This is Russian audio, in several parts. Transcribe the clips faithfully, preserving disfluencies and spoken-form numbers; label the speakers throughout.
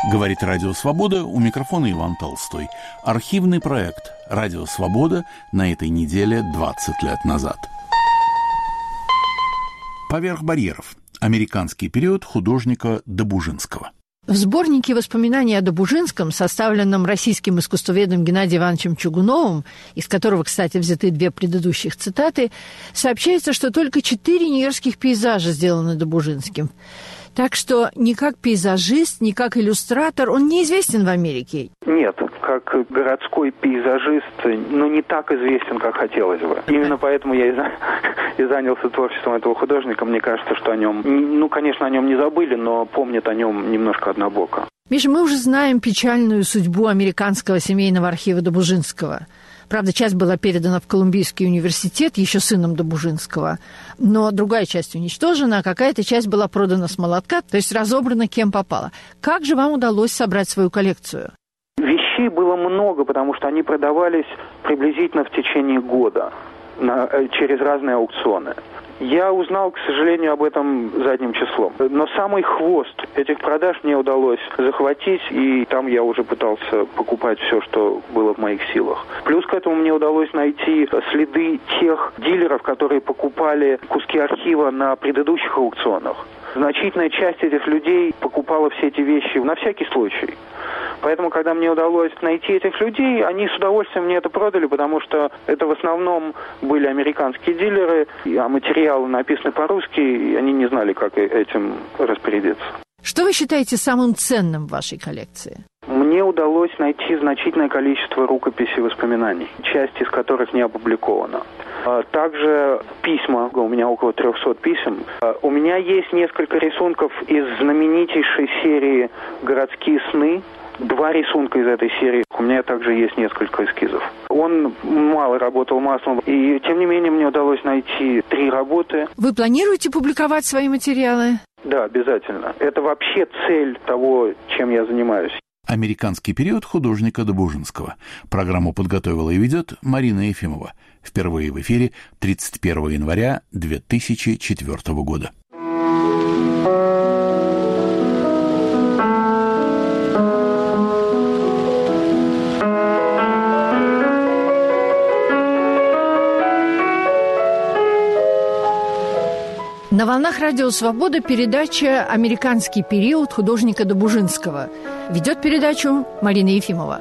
Speaker 1: Говорит Радио Свобода, у микрофона Иван Толстой. Архивный проект «Радио Свобода» на этой неделе двадцать лет назад. «Поверх барьеров. Американский период» художника Добужинского.
Speaker 2: В сборнике воспоминаний о Добужинском, составленном российским искусствоведом Геннадием Ивановичем Чугуновым, из которого, кстати, взяты две предыдущих цитаты, сообщается, что только четыре нью-йоркских пейзажа сделаны Добужинским. Так что ни как пейзажист, ни как иллюстратор он неизвестен в Америке.
Speaker 3: Нет, как городской пейзажист, но не так известен, как хотелось бы. Именно поэтому я и, за... и занялся творчеством этого художника. Мне кажется, что о нем, ну, конечно, о нем не забыли, но помнят о нем немножко однобоко.
Speaker 2: Миша, мы уже знаем печальную судьбу американского семейного архива Добужинского. Правда, часть была передана в Колумбийский университет еще сыном Добужинского, но другая часть уничтожена, а какая-то часть была продана с молотка, то есть разобрана кем попало. Как же вам удалось собрать свою коллекцию?
Speaker 3: Вещей было много, потому что они продавались приблизительно в течение года на, через разные аукционы. Я узнал, к сожалению, об этом задним числом. Но самый хвост этих продаж мне удалось захватить, и там я уже пытался покупать все, что было в моих силах. Плюс к этому мне удалось найти следы тех дилеров, которые покупали куски архива на предыдущих аукционах. Значительная часть этих людей покупала все эти вещи на всякий случай. Поэтому, когда мне удалось найти этих людей, они с удовольствием мне это продали, потому что это в основном были американские дилеры, а материалы написаны по-русски, и они не знали, как этим распорядиться.
Speaker 2: Что вы считаете самым ценным в вашей коллекции?
Speaker 3: Мне удалось найти значительное количество рукописей воспоминаний, часть из которых не опубликована. Также письма, у меня около трехсот писем. У меня есть несколько рисунков из знаменитейшей серии «Городские сны». Два рисунка из этой серии. У меня также есть несколько эскизов. Он мало работал маслом, и тем не менее мне удалось найти три работы.
Speaker 2: Вы планируете публиковать свои материалы?
Speaker 3: Да, обязательно. Это вообще цель того, чем я занимаюсь.
Speaker 1: «Американский период» художника Добужинского. Программу подготовила и ведет Марина Ефимова. Впервые в эфире тридцать первого января две тысячи четвёртого года.
Speaker 2: На волнах Радио Свобода передача «Американский период» художника Добужинского. Ведет передачу Марина Ефимова.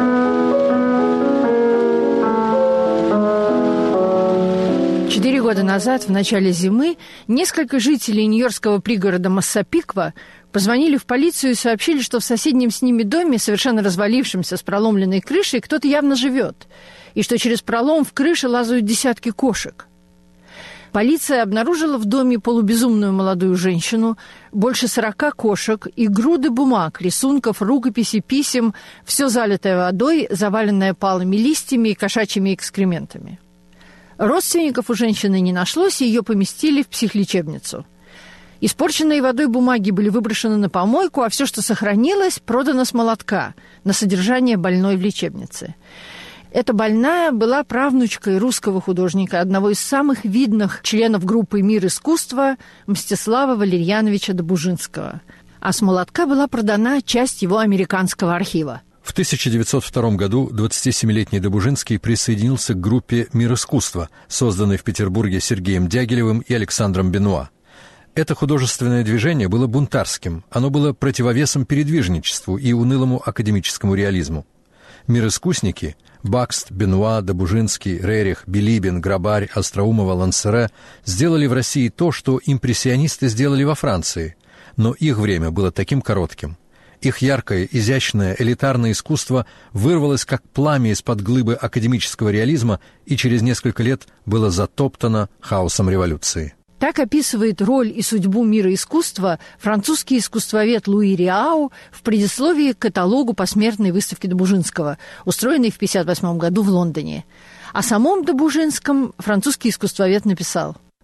Speaker 2: Четыре года назад, в начале зимы, несколько жителей нью-йоркского пригорода Массапиква позвонили в полицию и сообщили, что в соседнем с ними доме, совершенно развалившемся с проломленной крышей, кто-то явно живет, и что через пролом в крыше лазают десятки кошек. Полиция обнаружила в доме полубезумную молодую женщину, больше сорока кошек и груды бумаг, рисунков, рукописей, писем, все залитое водой, заваленное палыми листьями и кошачьими экскрементами. Родственников у женщины не нашлось, и ее поместили в психлечебницу. Испорченные водой бумаги были выброшены на помойку, а все, что сохранилось, продано с молотка на содержание больной в лечебнице. Эта больная была правнучкой русского художника, одного из самых видных членов группы «Мир искусства» Мстислава Валерьяновича Добужинского. А с молотка была продана часть его американского архива.
Speaker 4: В тысяча девятьсот втором году двадцатисемилетний Добужинский присоединился к группе «Мир искусства», созданной в Петербурге Сергеем Дягилевым и Александром Бенуа. Это художественное движение было бунтарским, оно было противовесом передвижничеству и унылому академическому реализму. Мироискусники – Бакст, Бенуа, Добужинский, Рерих, Билибин, Грабарь, Остроумова, Лансере – сделали в России то, что импрессионисты сделали во Франции, но их время было таким коротким. Их яркое, изящное, элитарное искусство вырвалось как пламя из-под глыбы академического реализма и через несколько лет было затоптано хаосом революции.
Speaker 2: Так описывает роль и судьбу мира искусства французский искусствовед Луи Риау в предисловии к каталогу посмертной выставки Добужинского, устроенной в тысяча девятьсот пятьдесят восьмом году в Лондоне. О самом Добужинском французский искусствовед написал: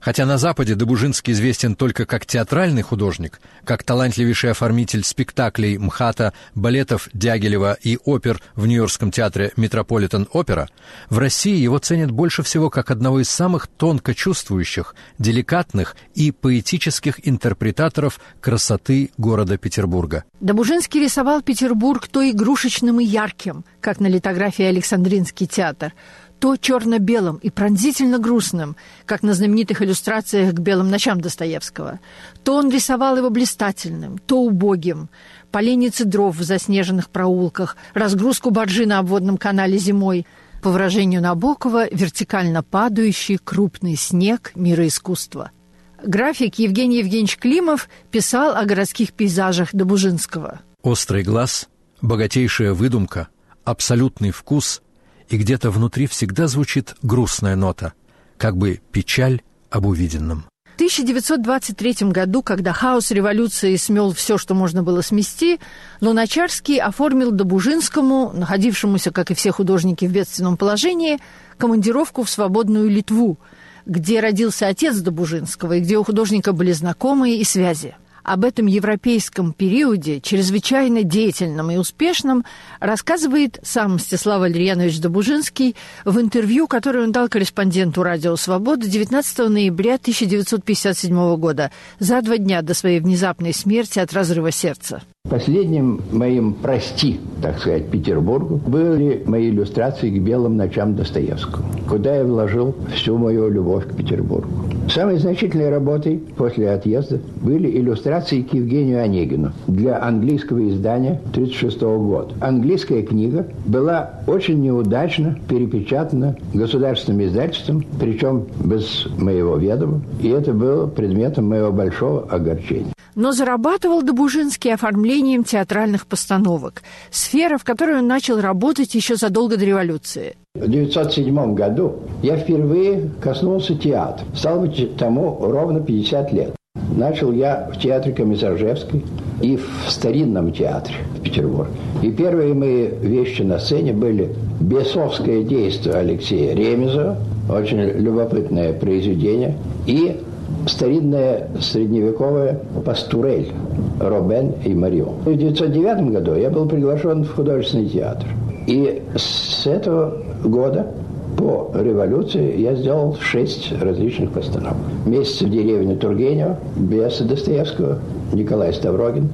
Speaker 4: Хотя на Западе Добужинский известен только как театральный художник, как талантливейший оформитель спектаклей МХАТа, балетов Дягилева и опер в Нью-Йоркском театре Метрополитен-опера, в России его ценят больше всего как одного из самых тонко чувствующих, деликатных и поэтических интерпретаторов красоты города Петербурга.
Speaker 2: Добужинский рисовал Петербург то игрушечным и ярким, как на литографии Александринский театр, то черно-белым и пронзительно грустным, как на знаменитых иллюстрациях к «Белым ночам» Достоевского. То он рисовал его блистательным, то убогим. Поленницы дров в заснеженных проулках, разгрузку баржи на обводном канале зимой. По выражению Набокова, вертикально падающий крупный снег мира искусства. График Евгений Евгеньевич Климов писал о городских пейзажах Добужинского.
Speaker 4: Острый глаз, богатейшая выдумка, абсолютный вкус, и где-то внутри всегда звучит грустная нота, как бы печаль об увиденном.
Speaker 2: В тысяча девятьсот двадцать третьем году, когда хаос революции смел все, что можно было смести, Луначарский оформил Добужинскому, находившемуся, как и все художники, в бедственном положении, командировку в свободную Литву, где родился отец Добужинского и где у художника были знакомые и связи. Об этом европейском периоде, чрезвычайно деятельном и успешном, рассказывает сам Мстислав Валерьянович Добужинский в интервью, которое он дал корреспонденту «Радио Свобода» девятнадцатого ноября тысяча девятьсот пятьдесят седьмого года, за два дня до своей внезапной смерти от разрыва сердца.
Speaker 5: Последним моим «прости», так сказать, Петербургу были мои иллюстрации к «Белым ночам» Достоевского, куда я вложил всю мою любовь к Петербургу. Самой значительной работой после отъезда были иллюстрации к Евгению Онегину для английского издания тысяча девятьсот тридцать шестого года. Английская книга была очень неудачно перепечатана государственным издательством, причем без моего ведома, и это было предметом моего большого огорчения.
Speaker 2: Но зарабатывал Добужинский оформлением театральных постановок, сфера, в которой он начал работать еще задолго до революции.
Speaker 5: В девятьсот седьмом году я впервые коснулся театра. Стало быть, тому ровно пятьдесят лет. Начал я в театре Комиссаржевской и в старинном театре в Петербурге. И первые мои вещи на сцене были «Бесовское действие» Алексея Ремезова, очень любопытное произведение, и старинная средневековая «Пастурель» Робен и Марион. В девятьсот девятом году я был приглашен в художественный театр. И с этого года по революции я сделал шесть различных постановок. «Месяц в деревне Тургенева», «Бесы» Достоевского, Николай Ставрогин.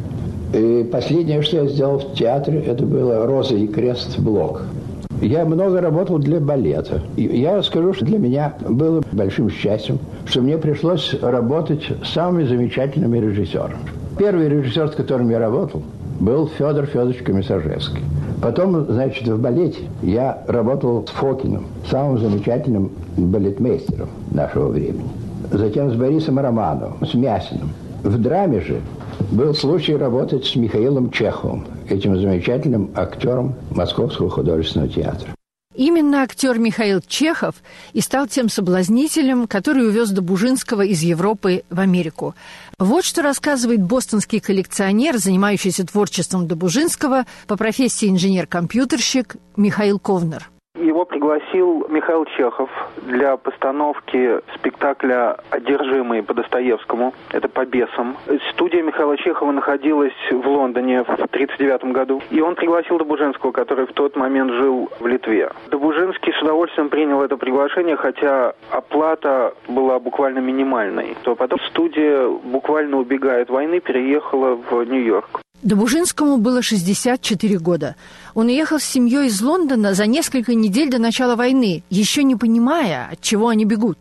Speaker 5: И последнее, что я сделал в театре, это было «Роза и крест» Блок. Я много работал для балета. И я скажу, что для меня было большим счастьем, что мне пришлось работать с самыми замечательными режиссерами. Первый режиссер, с которым я работал, был Федор Федорович Комиссаржевский. Потом, значит, в балете я работал с Фокиным, самым замечательным балетмейстером нашего времени. Затем с Борисом Романовым, с Мясиным. В драме же был случай работать с Михаилом Чеховым, этим замечательным актером Московского художественного театра.
Speaker 2: Именно актер Михаил Чехов и стал тем соблазнителем, который увез Добужинского из Европы в Америку. Вот что рассказывает бостонский коллекционер, занимающийся творчеством Добужинского, по профессии инженер-компьютерщик Михаил Ковнер.
Speaker 3: Его пригласил Михаил Чехов для постановки спектакля «Одержимые» по Достоевскому. Это по бесам. Студия Михаила Чехова находилась в Лондоне в тридцать девятом году. И он пригласил Добужинского, который в тот момент жил в Литве. Добужинский с удовольствием принял это приглашение, хотя оплата была буквально минимальной. То потом студия, буквально убегая от войны, переехала в Нью-Йорк.
Speaker 2: Добужинскому было шестьдесят четыре года. Он уехал с семьей из Лондона за несколько недель до начала войны, еще не понимая, от чего они бегут.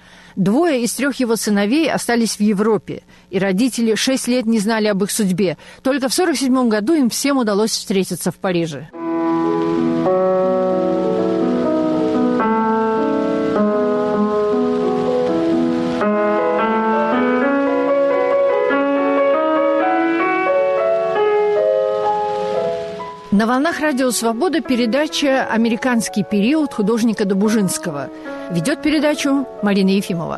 Speaker 2: Двое из трех его сыновей остались в Европе, и родители шесть лет не знали об их судьбе. Только в сорок седьмом году им всем удалось встретиться в Париже. На волнах Радио Свобода передача «Американский период» художника Добужинского. Ведет передачу Марина Ефимова.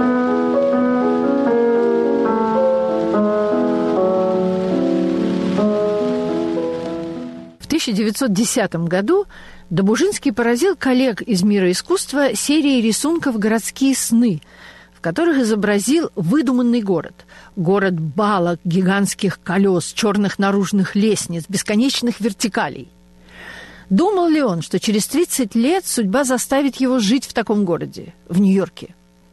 Speaker 2: В тысяча девятьсот десятом году Добужинский поразил коллег из мира искусства серией рисунков «Городские сны», в которых изобразил выдуманный город. Город балок, гигантских колес, черных наружных лестниц, бесконечных вертикалей. Думал ли он, что через тридцать лет судьба заставит его жить в таком городе, в Нью-Йорке?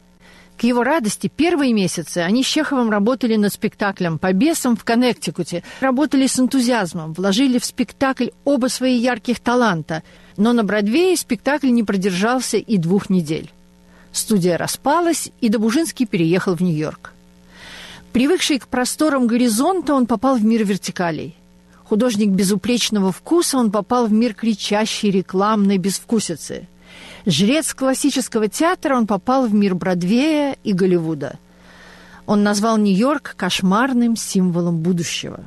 Speaker 2: К его радости, первые месяцы они с Чеховым работали над спектаклем «По бесам» в Коннектикуте. Работали с энтузиазмом, вложили в спектакль оба свои ярких таланта. Но на Бродвее спектакль не продержался и двух недель. Студия распалась, и Добужинский переехал в Нью-Йорк. Привыкший к просторам горизонта, он попал в мир вертикалей. Художник безупречного вкуса, он попал в мир кричащей рекламной безвкусицы. Жрец классического театра, он попал в мир Бродвея и Голливуда. Он назвал Нью-Йорк кошмарным символом будущего.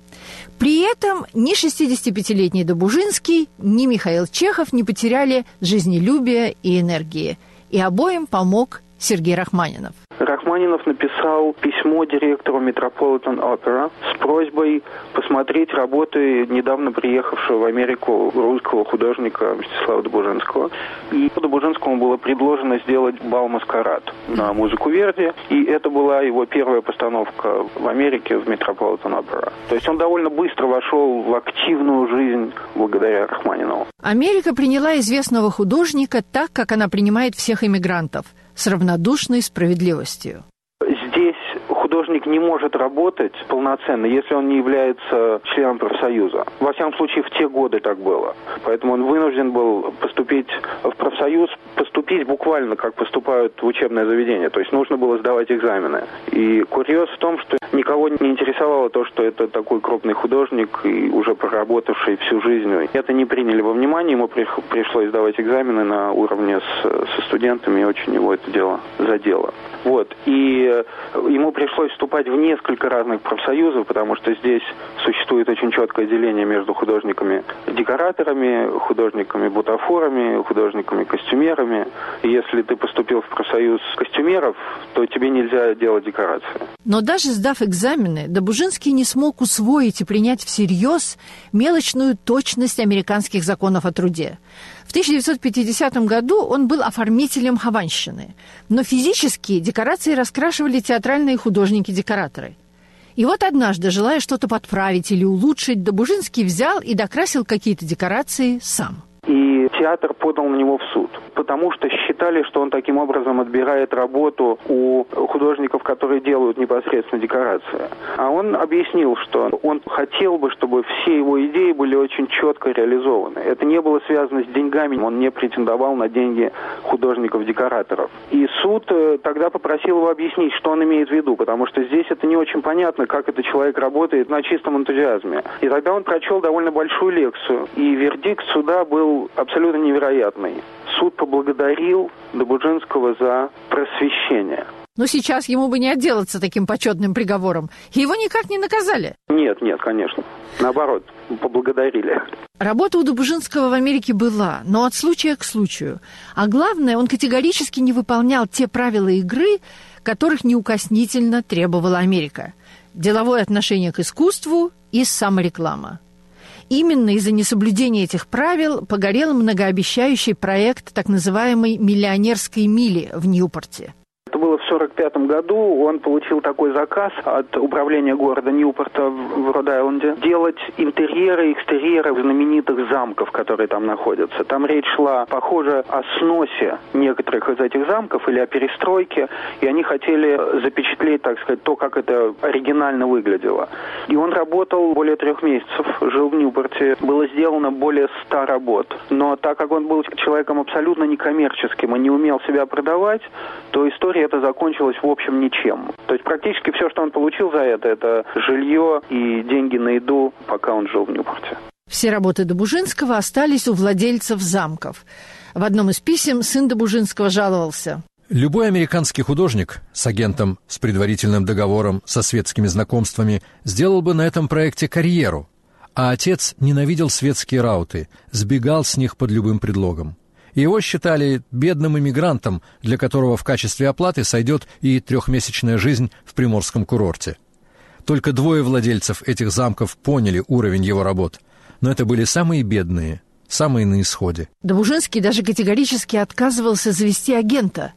Speaker 2: При этом ни шестидесятипятилетний Добужинский, ни Михаил Чехов не потеряли жизнелюбия и энергии. И обоим помог Сергей Рахманинов.
Speaker 3: Рахманинов написал письмо директору Metropolitan Opera с просьбой посмотреть работы недавно приехавшего в Америку русского художника Мстислава Добужинского. И Добужинскому было предложено сделать бал-маскарад на музыку Верди, и это была его первая постановка в Америке в Metropolitan Opera. То есть он довольно быстро вошел в активную жизнь благодаря Рахманинову.
Speaker 2: Америка приняла известного художника так, как она принимает всех иммигрантов, с равнодушной справедливостью.
Speaker 3: Здесь художник не может работать полноценно, если он не является членом профсоюза. Во всяком случае, в те годы так было. Поэтому он вынужден был поступить в профсоюз, поступить буквально, как поступают в учебное заведение. То есть нужно было сдавать экзамены. И курьез в том, что никого не интересовало то, что это такой крупный художник, и уже проработавший всю жизнь. Это не приняли во внимание, ему пришлось сдавать экзамены на уровне с, со студентами, и очень его это дело задело. Вот. И ему пришлось вступать в несколько разных профсоюзов, потому что здесь существует очень четкое деление между художниками-декораторами, художниками-бутафорами, художниками-костюмерами. И если ты поступил в профсоюз костюмеров, то тебе нельзя делать декорации.
Speaker 2: Но даже сдав экзамены, Добужинский не смог усвоить и принять всерьез мелочную точность американских законов о труде. В тысяча девятьсот пятидесятом году он был оформителем хованщины, но физически декорации раскрашивали театральные художники-декораторы. И вот однажды, желая что-то подправить или улучшить, Добужинский взял и докрасил какие-то декорации сам.
Speaker 3: И театр подал на него в суд, потому что считали, что он таким образом отбирает работу у художников, которые делают непосредственно декорации. А он объяснил, что он хотел бы, чтобы все его идеи были очень четко реализованы. Это не было связано с деньгами, он не претендовал на деньги художников-декораторов. И суд тогда попросил его объяснить, что он имеет в виду, потому что здесь это не очень понятно, как этот человек работает на чистом энтузиазме. И тогда он прочел довольно большую лекцию, и вердикт суда был абсолютно невероятный. Суд поблагодарил Добужинского за просвещение.
Speaker 2: Но сейчас ему бы не отделаться таким почетным приговором. Его никак не наказали.
Speaker 3: Нет, нет, конечно. Наоборот, поблагодарили.
Speaker 2: Работа у Добужинского в Америке была, но от случая к случаю. А главное, он категорически не выполнял те правила игры, которых неукоснительно требовала Америка. Деловое отношение к искусству и самореклама. Именно из-за несоблюдения этих правил погорел многообещающий проект так называемой «миллионерской мили» в Ньюпорте.
Speaker 3: Это было в сорок пятом году. Он получил такой заказ от управления города Ньюпорта в Род-Айленде делать интерьеры и экстерьеры знаменитых замков, которые там находятся. Там речь шла, похоже, о сносе некоторых из этих замков или о перестройке, и они хотели запечатлеть, так сказать, то, как это оригинально выглядело. И он работал более трех месяцев, жил в Ньюпорте. Было сделано более ста работ. Но так как он был человеком абсолютно некоммерческим и не умел себя продавать, то история это закончилось в общем ничем. То есть практически все, что он получил за это, это жилье и деньги на еду, пока он жил в Ньюпорте.
Speaker 2: Все работы Добужинского остались у владельцев замков. В одном из писем сын Добужинского жаловался.
Speaker 4: Любой американский художник с агентом, с предварительным договором, со светскими знакомствами сделал бы на этом проекте карьеру. А отец ненавидел светские рауты, сбегал с них под любым предлогом. Его считали бедным иммигрантом, для которого в качестве оплаты сойдет и трехмесячная жизнь в приморском курорте. Только двое владельцев этих замков поняли уровень его работ, но это были самые бедные, самые на исходе.
Speaker 2: Добужинский даже категорически отказывался завести агента.
Speaker 3: Здесь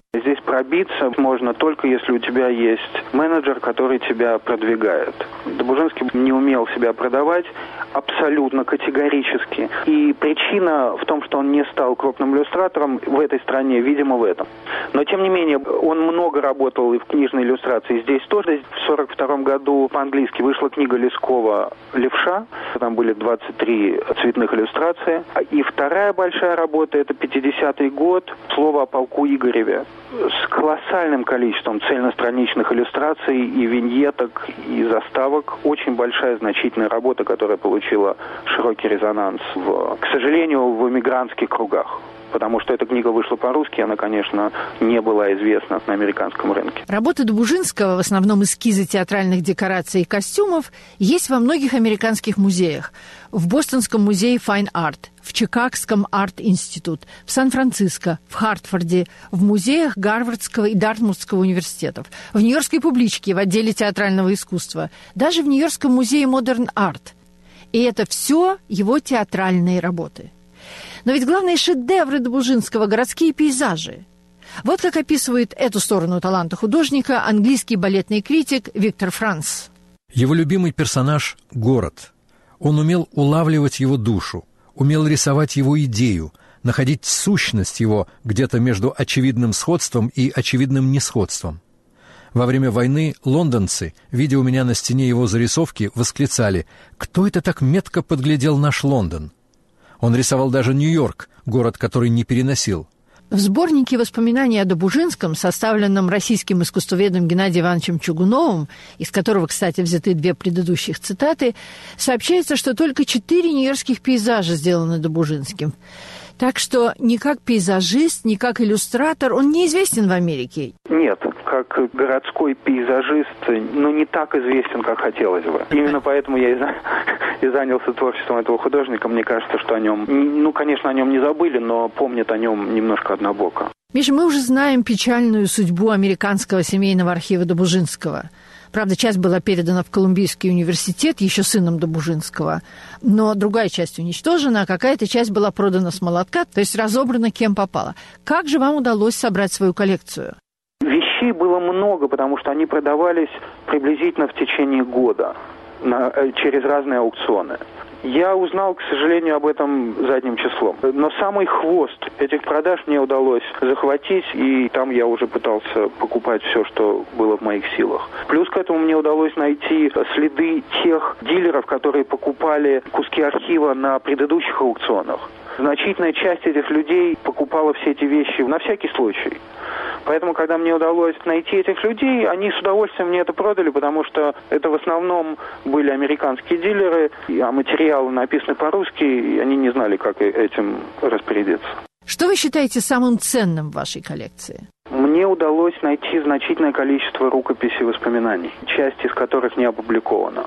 Speaker 3: пробиться можно только если у тебя есть менеджер, который тебя продвигает. Добужинский не умел себя продавать абсолютно категорически. И причина в том, что он не стал крупным иллюстратором в этой стране, видимо, в этом. Но, тем не менее, он много работал и в книжной иллюстрации. Здесь тоже. В сорок втором году по-английски вышла книга Лескова «Левша». Там были двадцать три цветных иллюстрации. И вторая большая работа – это пятидесятый год, «Слово о полку Игореве». С колоссальным количеством цельностраничных иллюстраций и виньеток, и заставок. Очень большая, значительная работа, которая получила широкий резонанс, в, к сожалению, в эмигрантских кругах. Потому что эта книга вышла по-русски, она, конечно, не была известна на американском рынке.
Speaker 2: Работы Добужинского, в основном эскизы театральных декораций и костюмов, есть во многих американских музеях. В Бостонском музее Fine Art, в Чикагском Арт-институт, в Сан-Франциско, в Хартфорде, в музеях Гарвардского и Дартмутского университетов, в Нью-Йоркской публичке в отделе театрального искусства, даже в Нью-Йоркском музее Modern Art. И это все его театральные работы. Но ведь главные шедевры Добужинского – городские пейзажи. Вот как описывает эту сторону таланта художника английский балетный критик Виктор Франц.
Speaker 4: Его любимый персонаж – город. Он умел улавливать его душу, умел рисовать его идею, находить сущность его где-то между очевидным сходством и очевидным несходством. Во время войны лондонцы, видя у меня на стене его зарисовки, восклицали: «Кто это так метко подглядел наш Лондон?» Он рисовал даже Нью-Йорк, город, который не переносил.
Speaker 2: В сборнике воспоминаний о Добужинском, составленном российским искусствоведом Геннадием Ивановичем Чугуновым, из которого, кстати, взяты две предыдущих цитаты, сообщается, что только четыре нью-йоркских пейзажа сделаны Добужинским. Так что ни как пейзажист, ни как иллюстратор он неизвестен в Америке.
Speaker 3: Нет, как городской пейзажист, ну, не так известен, как хотелось бы. Именно поэтому я и, за... и занялся творчеством этого художника. Мне кажется, что о нем, ну, конечно, о нем не забыли, но помнят о нем немножко однобоко.
Speaker 2: Миша, мы уже знаем печальную судьбу американского семейного архива Добужинского. Правда, часть была передана в Колумбийский университет еще сыном Добужинского, но другая часть уничтожена, а какая-то часть была продана с молотка, то есть разобрана кем попало. Как же вам удалось собрать свою коллекцию?
Speaker 3: Вещей было много, потому что они продавались приблизительно в течение года на, через разные аукционы. Я узнал, к сожалению, об этом задним числом. Но самый хвост этих продаж мне удалось захватить, и там я уже пытался покупать все, что было в моих силах. Плюс к этому мне удалось найти следы тех дилеров, которые покупали куски архива на предыдущих аукционах. Значительная часть этих людей покупала все эти вещи на всякий случай. Поэтому, когда мне удалось найти этих людей, они с удовольствием мне это продали, потому что это в основном были американские дилеры, а материалы написаны по-русски, и они не знали, как этим распорядиться.
Speaker 2: Что вы считаете самым ценным в вашей коллекции?
Speaker 3: Мне удалось найти значительное количество рукописей воспоминаний, часть из которых не опубликована.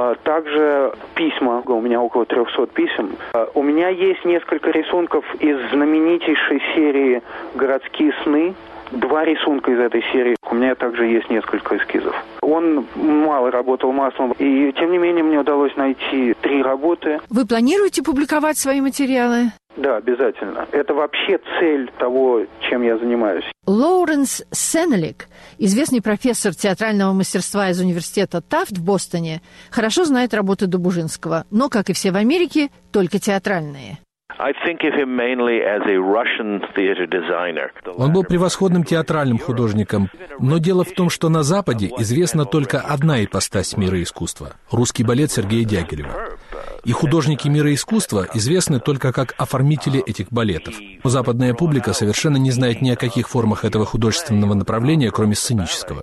Speaker 3: Также письма, у меня около трехсот писем. У меня есть несколько рисунков из знаменитейшей серии «Городские сны». Два рисунка из этой серии. У меня также есть несколько эскизов. Он мало работал маслом, и тем не менее мне удалось найти три работы.
Speaker 2: Вы планируете публиковать свои материалы?
Speaker 3: Да, обязательно. Это вообще цель того, чем я занимаюсь.
Speaker 2: Лоуренс Сенелик, известный профессор театрального мастерства из университета Тафт в Бостоне, хорошо знает работы Добужинского, но, как и все в Америке, только театральные.
Speaker 6: Он был превосходным театральным художником, но дело в том, что на Западе известна только одна ипостась мира искусства – русский балет Сергея Дягилева. И художники мира искусства известны только как оформители этих балетов. Но западная публика совершенно не знает ни о каких формах этого художественного направления, кроме сценического.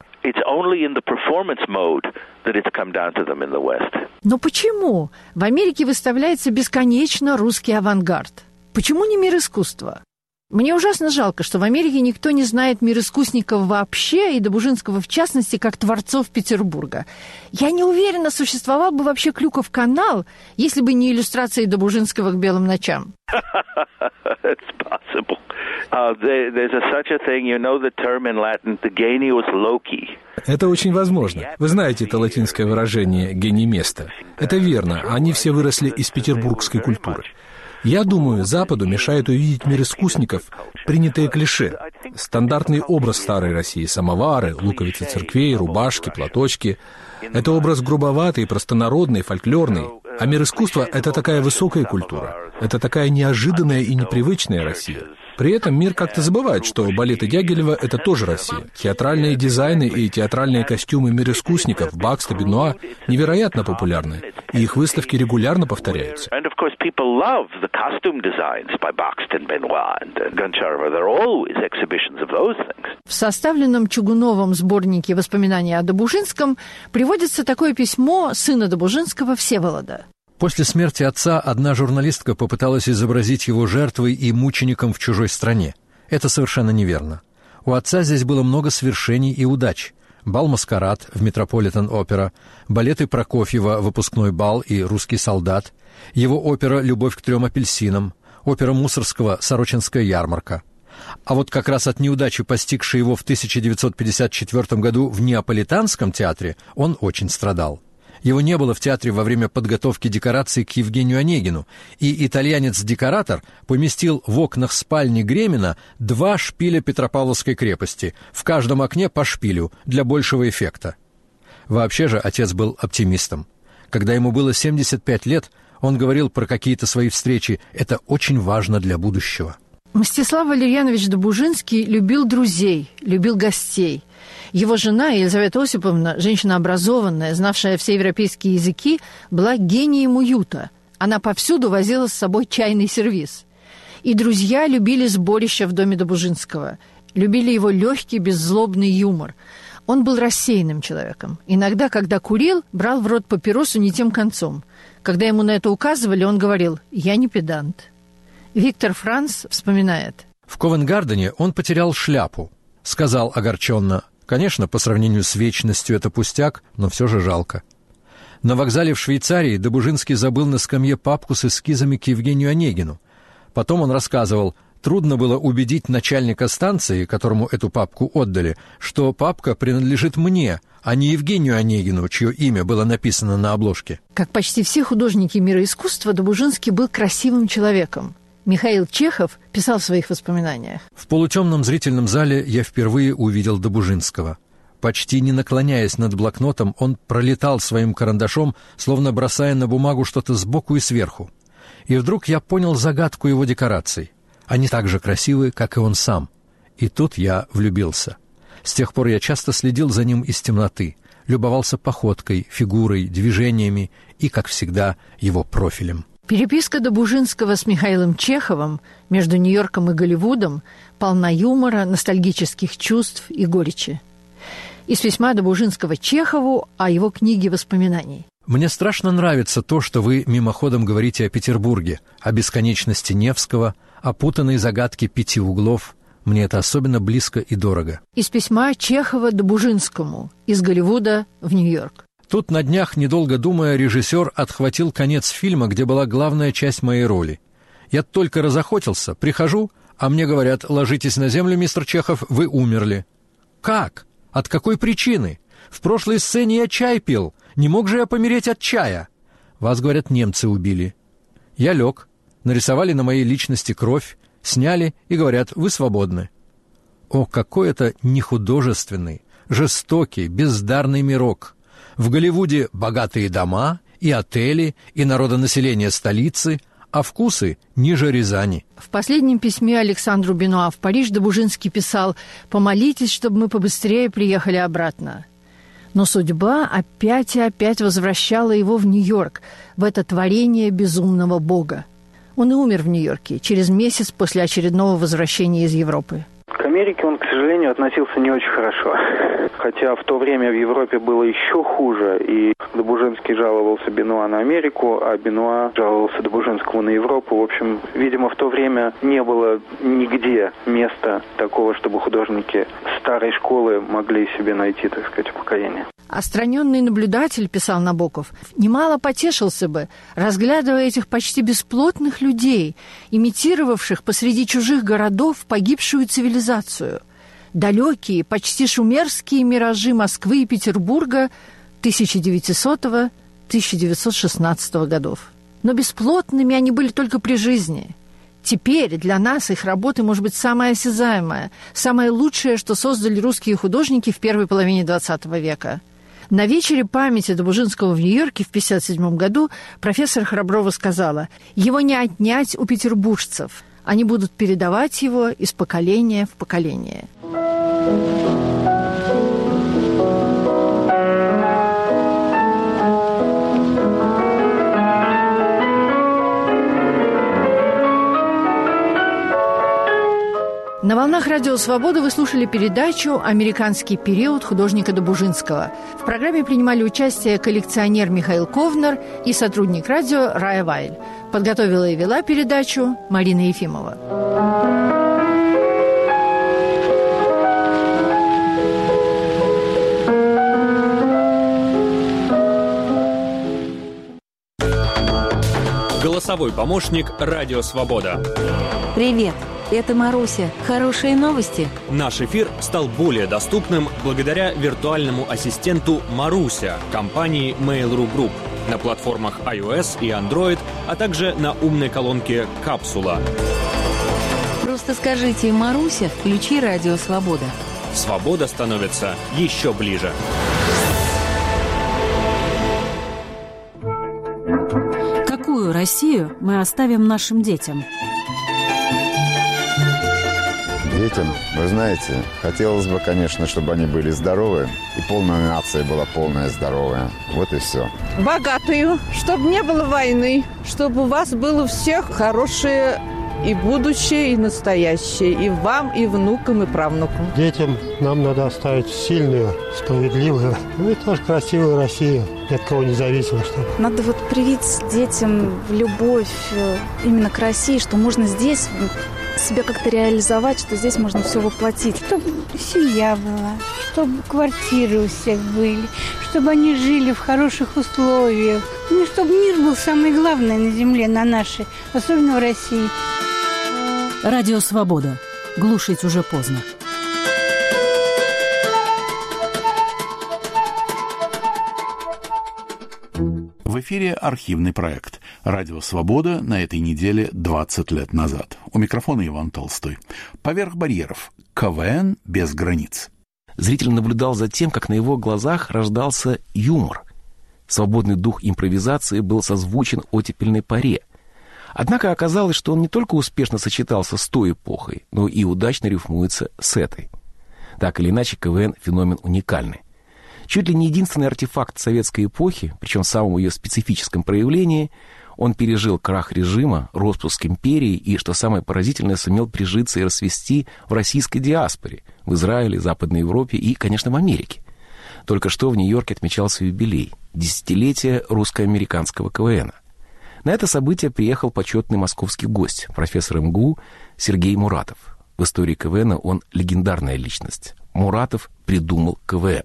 Speaker 2: Но почему в Америке выставляется бесконечно русский авангард? Почему не мир искусства? Мне ужасно жалко, что в Америке никто не знает мир искусников вообще, и Добужинского в частности, как творцов Петербурга. Я не уверена, существовал бы вообще Клюков канал, если бы не иллюстрации Добужинского к «Белым ночам».
Speaker 6: Это очень возможно. Вы знаете это латинское выражение «гений места». Это верно, они все выросли из петербургской культуры. Я думаю, Западу мешает увидеть мир искусников принятые клише. Стандартный образ старой России — самовары, луковицы церквей, рубашки, платочки. Это образ грубоватый, простонародный, фольклорный. А мир искусства — это такая высокая культура. Это такая неожиданная и непривычная Россия. При этом мир как-то забывает, что балеты Дягилева — это тоже Россия. Театральные дизайны и театральные костюмы мир искусников Бакста, Бенуа невероятно популярны, и их выставки регулярно повторяются.
Speaker 2: В составленном Чугуновым сборнике воспоминаний о Добужинском приводится такое письмо сына Добужинского Всеволода.
Speaker 4: После смерти отца одна журналистка попыталась изобразить его жертвой и мучеником в чужой стране. Это совершенно неверно. У отца здесь было много свершений и удач. Бал-маскарад в Метрополитен-опера, балеты Прокофьева «Выпускной бал» и «Русский солдат», его опера «Любовь к трем апельсинам», опера Мусорского «Сорочинская ярмарка». А вот как раз от неудачи, постигшей его в тысяча девятьсот пятьдесят четвёртом году в Неаполитанском театре, он очень страдал. Его не было в театре во время подготовки декораций к Евгению Онегину, и итальянец-декоратор поместил в окнах спальни Гремина два шпиля Петропавловской крепости, в каждом окне по шпилю, для большего эффекта. Вообще же отец был оптимистом. Когда ему было семьдесят пять лет, он говорил про какие-то свои встречи: «Это очень важно для будущего».
Speaker 2: Мстислав Валерьянович Добужинский любил друзей, любил гостей. Его жена Елизавета Осиповна, женщина образованная, знавшая все европейские языки, была гением уюта. Она повсюду возила с собой чайный сервиз. И друзья любили сборище в доме Добужинского, любили его легкий, беззлобный юмор. Он был рассеянным человеком. Иногда, когда курил, брал в рот папиросу не тем концом. Когда ему на это указывали, он говорил: «Я не педант». Виктор Франц вспоминает.
Speaker 4: В Ковенгардене он потерял шляпу. Сказал огорченно: «Конечно, по сравнению с вечностью это пустяк, но все же жалко». На вокзале в Швейцарии Добужинский забыл на скамье папку с эскизами к Евгению Онегину. Потом он рассказывал: трудно было убедить начальника станции, которому эту папку отдали, что папка принадлежит мне, а не Евгению Онегину, чье имя было написано на обложке.
Speaker 2: Как почти все художники мира искусства, Добужинский был красивым человеком. Михаил Чехов писал в своих воспоминаниях.
Speaker 4: В полутемном зрительном зале я впервые увидел Добужинского. Почти не наклоняясь над блокнотом, он пролетал своим карандашом, словно бросая на бумагу что-то сбоку и сверху. И вдруг я понял загадку его декораций. Они так же красивы, как и он сам. И тут я влюбился. С тех пор я часто следил за ним из темноты, любовался походкой, фигурой, движениями и, как всегда, его профилем.
Speaker 2: Переписка Добужинского с Михаилом Чеховым между Нью-Йорком и Голливудом полна юмора, ностальгических чувств и горечи. Из письма Добужинского Чехову о его книге воспоминаний.
Speaker 4: «Мне страшно нравится то, что вы мимоходом говорите о Петербурге, о бесконечности Невского, о путанной загадке пяти углов. Мне это особенно близко и дорого».
Speaker 2: Из письма Чехова Добужинскому из Голливуда в Нью-Йорк.
Speaker 4: Тут на днях, недолго думая, режиссер отхватил конец фильма, где была главная часть моей роли. Я только разохотился, прихожу, а мне говорят: «Ложитесь на землю, мистер Чехов, вы умерли». «Как? От какой причины? В прошлой сцене я чай пил. Не мог же я помереть от чая?» «Вас, говорят, немцы убили». Я лег, нарисовали на моей личности кровь, сняли и говорят: «Вы свободны». О, какой это нехудожественный, жестокий, бездарный мирок! В Голливуде богатые дома и отели, и народонаселение столицы, а вкусы ниже Рязани.
Speaker 2: В последнем письме Александру Бенуа в Париж Добужинский писал: «Помолитесь, чтобы мы побыстрее приехали обратно». Но судьба опять и опять возвращала его в Нью-Йорк, в это творение безумного бога. Он и умер в Нью-Йорке через месяц после очередного возвращения из Европы.
Speaker 3: К Америке он, к сожалению, относился не очень хорошо. Хотя в то время в Европе было еще хуже, и Добужинский жаловался Бенуа на Америку, а Бенуа жаловался Добужинскому на Европу. В общем, видимо, в то время не было нигде места такого, чтобы художники старой школы могли себе найти, так сказать, упокоение.
Speaker 2: Отстраненный наблюдатель, писал Набоков, немало потешился бы, разглядывая этих почти бесплотных людей, имитировавших посреди чужих городов погибшую цивилизацию. Далекие, почти шумерские миражи Москвы и Петербурга тысяча девятисотого — тысяча девятьсот шестнадцатого годов. Но бесплотными они были только при жизни. Теперь для нас их работы, может быть, самое осязаемое, самое лучшее, что создали русские художники в первой половине двадцатого века. На вечере памяти Добужинского в Нью-Йорке в тысяча девятьсот пятьдесят седьмом году профессор Храброва сказала: «Его не отнять у петербуржцев. Они будут передавать его из поколения в поколение». На волнах Радио Свобода вы слушали передачу «Американский период» художника Добужинского. В программе принимали участие коллекционер Михаил Ковнер и сотрудник радио Рая Вайль. Подготовила и вела передачу Марина Ефимова.
Speaker 7: Голосовой помощник «Радио Свобода».
Speaker 8: Привет, это Маруся. Хорошие новости?
Speaker 7: Наш эфир стал более доступным благодаря виртуальному ассистенту «Маруся» компании Mail.ru Group на платформах iOS и Android, а также на умной колонке «Капсула».
Speaker 8: Просто скажите: «Маруся, включи Радио Свобода».
Speaker 7: Свобода становится еще ближе.
Speaker 9: Какую Россию мы оставим нашим детям?
Speaker 10: Детям, вы знаете, хотелось бы, конечно, чтобы они были здоровы, и полная нация была полная здоровая. Вот и все.
Speaker 11: Богатую, чтобы не было войны, чтобы у вас было всех хорошее и будущее, и настоящее, и вам, и внукам, и правнукам.
Speaker 12: Детям нам надо оставить сильную, справедливую, ну и тоже красивую Россию, ни от кого не зависимо. Чтобы.
Speaker 13: Надо вот привить детям любовь именно к России, что можно здесь себя как-то реализовать, что здесь можно все воплотить.
Speaker 14: Чтобы семья была, чтобы квартиры у всех были, чтобы они жили в хороших условиях. Ну, чтобы мир был самое главное на земле, на нашей, особенно в России.
Speaker 9: Радио Свобода. Глушить уже поздно.
Speaker 1: В эфире архивный проект «Радио Свобода» на этой неделе двадцать лет назад. У микрофона Иван Толстой. «Поверх барьеров. КВН без границ».
Speaker 15: Зритель наблюдал за тем, как на его глазах рождался юмор. Свободный дух импровизации был созвучен оттепельной поре. Однако оказалось, что он не только успешно сочетался с той эпохой, но и удачно рифмуется с этой. Так или иначе, КВН – феномен уникальный. Чуть ли не единственный артефакт советской эпохи, причем в самом ее специфическом проявлении, он пережил крах режима, распуск империи и, что самое поразительное, сумел прижиться и расцвести в российской диаспоре, в Израиле, Западной Европе и, конечно, в Америке. Только что в Нью-Йорке отмечался юбилей – десятилетие русско-американского КВНа. На это событие приехал почетный московский гость, профессор эм гэ у Сергей Муратов. В истории КВНа он легендарная личность. Муратов придумал КВН.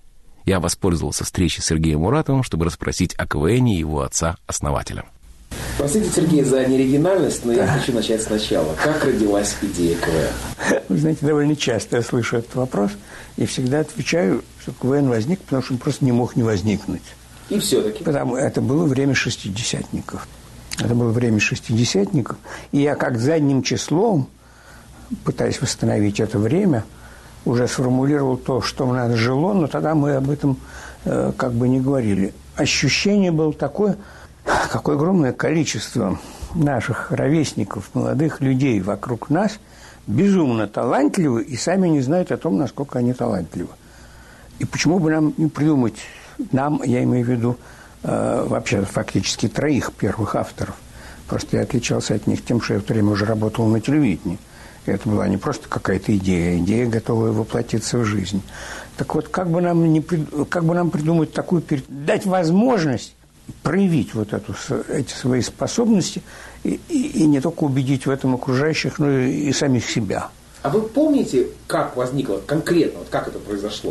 Speaker 15: Я воспользовался встречей с Сергеем Муратовым, чтобы расспросить о КВНе и его отца-основателя.
Speaker 16: Простите, Сергей, за неоригинальность, но да. я хочу начать сначала. Как родилась идея КВН?
Speaker 17: Вы знаете, довольно часто я слышу этот вопрос и всегда отвечаю, что КВН возник, потому что он просто не мог не возникнуть.
Speaker 16: И все-таки?
Speaker 17: Потому это было время шестидесятников. Это было время шестидесятников. И я как задним числом, пытаясь восстановить это время, уже сформулировал то, что в нас жило, но тогда мы об этом э, как бы не говорили. Ощущение было такое, какое огромное количество наших ровесников, молодых людей вокруг нас безумно талантливы и сами не знают о том, насколько они талантливы. И почему бы нам не придумать, нам, я имею в виду, э, вообще фактически троих первых авторов. Просто я отличался от них тем, что я в то время уже работал на телевидении. И это была не просто какая-то идея, идея, готовая воплотиться в жизнь. Так вот, как бы нам, не, как бы нам придумать такую, дать возможность проявить вот эту, эти свои способности и, и, и не только убедить в этом окружающих, но и, и самих себя.
Speaker 16: А вы помните, как возникло конкретно, вот как это произошло?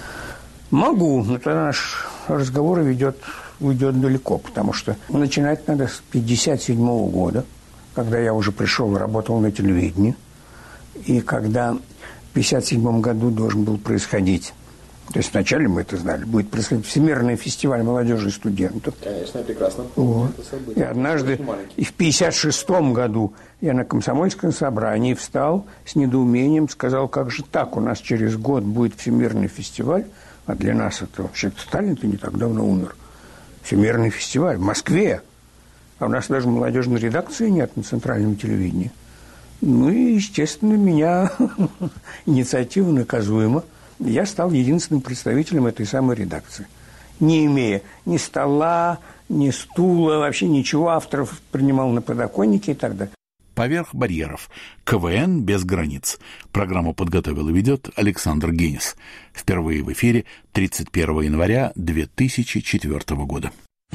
Speaker 17: Могу, но тогда наш разговор ведет, уйдет далеко, потому что начинать надо с пятьдесят седьмого года, когда я уже пришел и работал на телевидении, и когда в пятьдесят седьмом году должен был происходить То есть вначале мы это знали. Будет происходить Всемирный фестиваль молодежи и студентов.
Speaker 16: Конечно, я прекрасно помню
Speaker 17: вот.
Speaker 16: это событие.
Speaker 17: И однажды, и в пятьдесят шестом году я на комсомольском собрании встал с недоумением, сказал, как же так, у нас через год будет Всемирный фестиваль, а для нас это вообще Сталин-то не так давно умер. Всемирный фестиваль в Москве. А у нас даже молодежной редакции нет на центральном телевидении. Ну и, естественно, меня инициатива наказуема. Я стал единственным представителем этой самой редакции. Не имея ни стола, ни стула, вообще ничего, авторов принимал на подоконнике и так далее.
Speaker 1: «Поверх барьеров. КВН без границ». Программу подготовил и ведет Александр Генис. Впервые в эфире тридцать первого января две тысячи четвёртого года.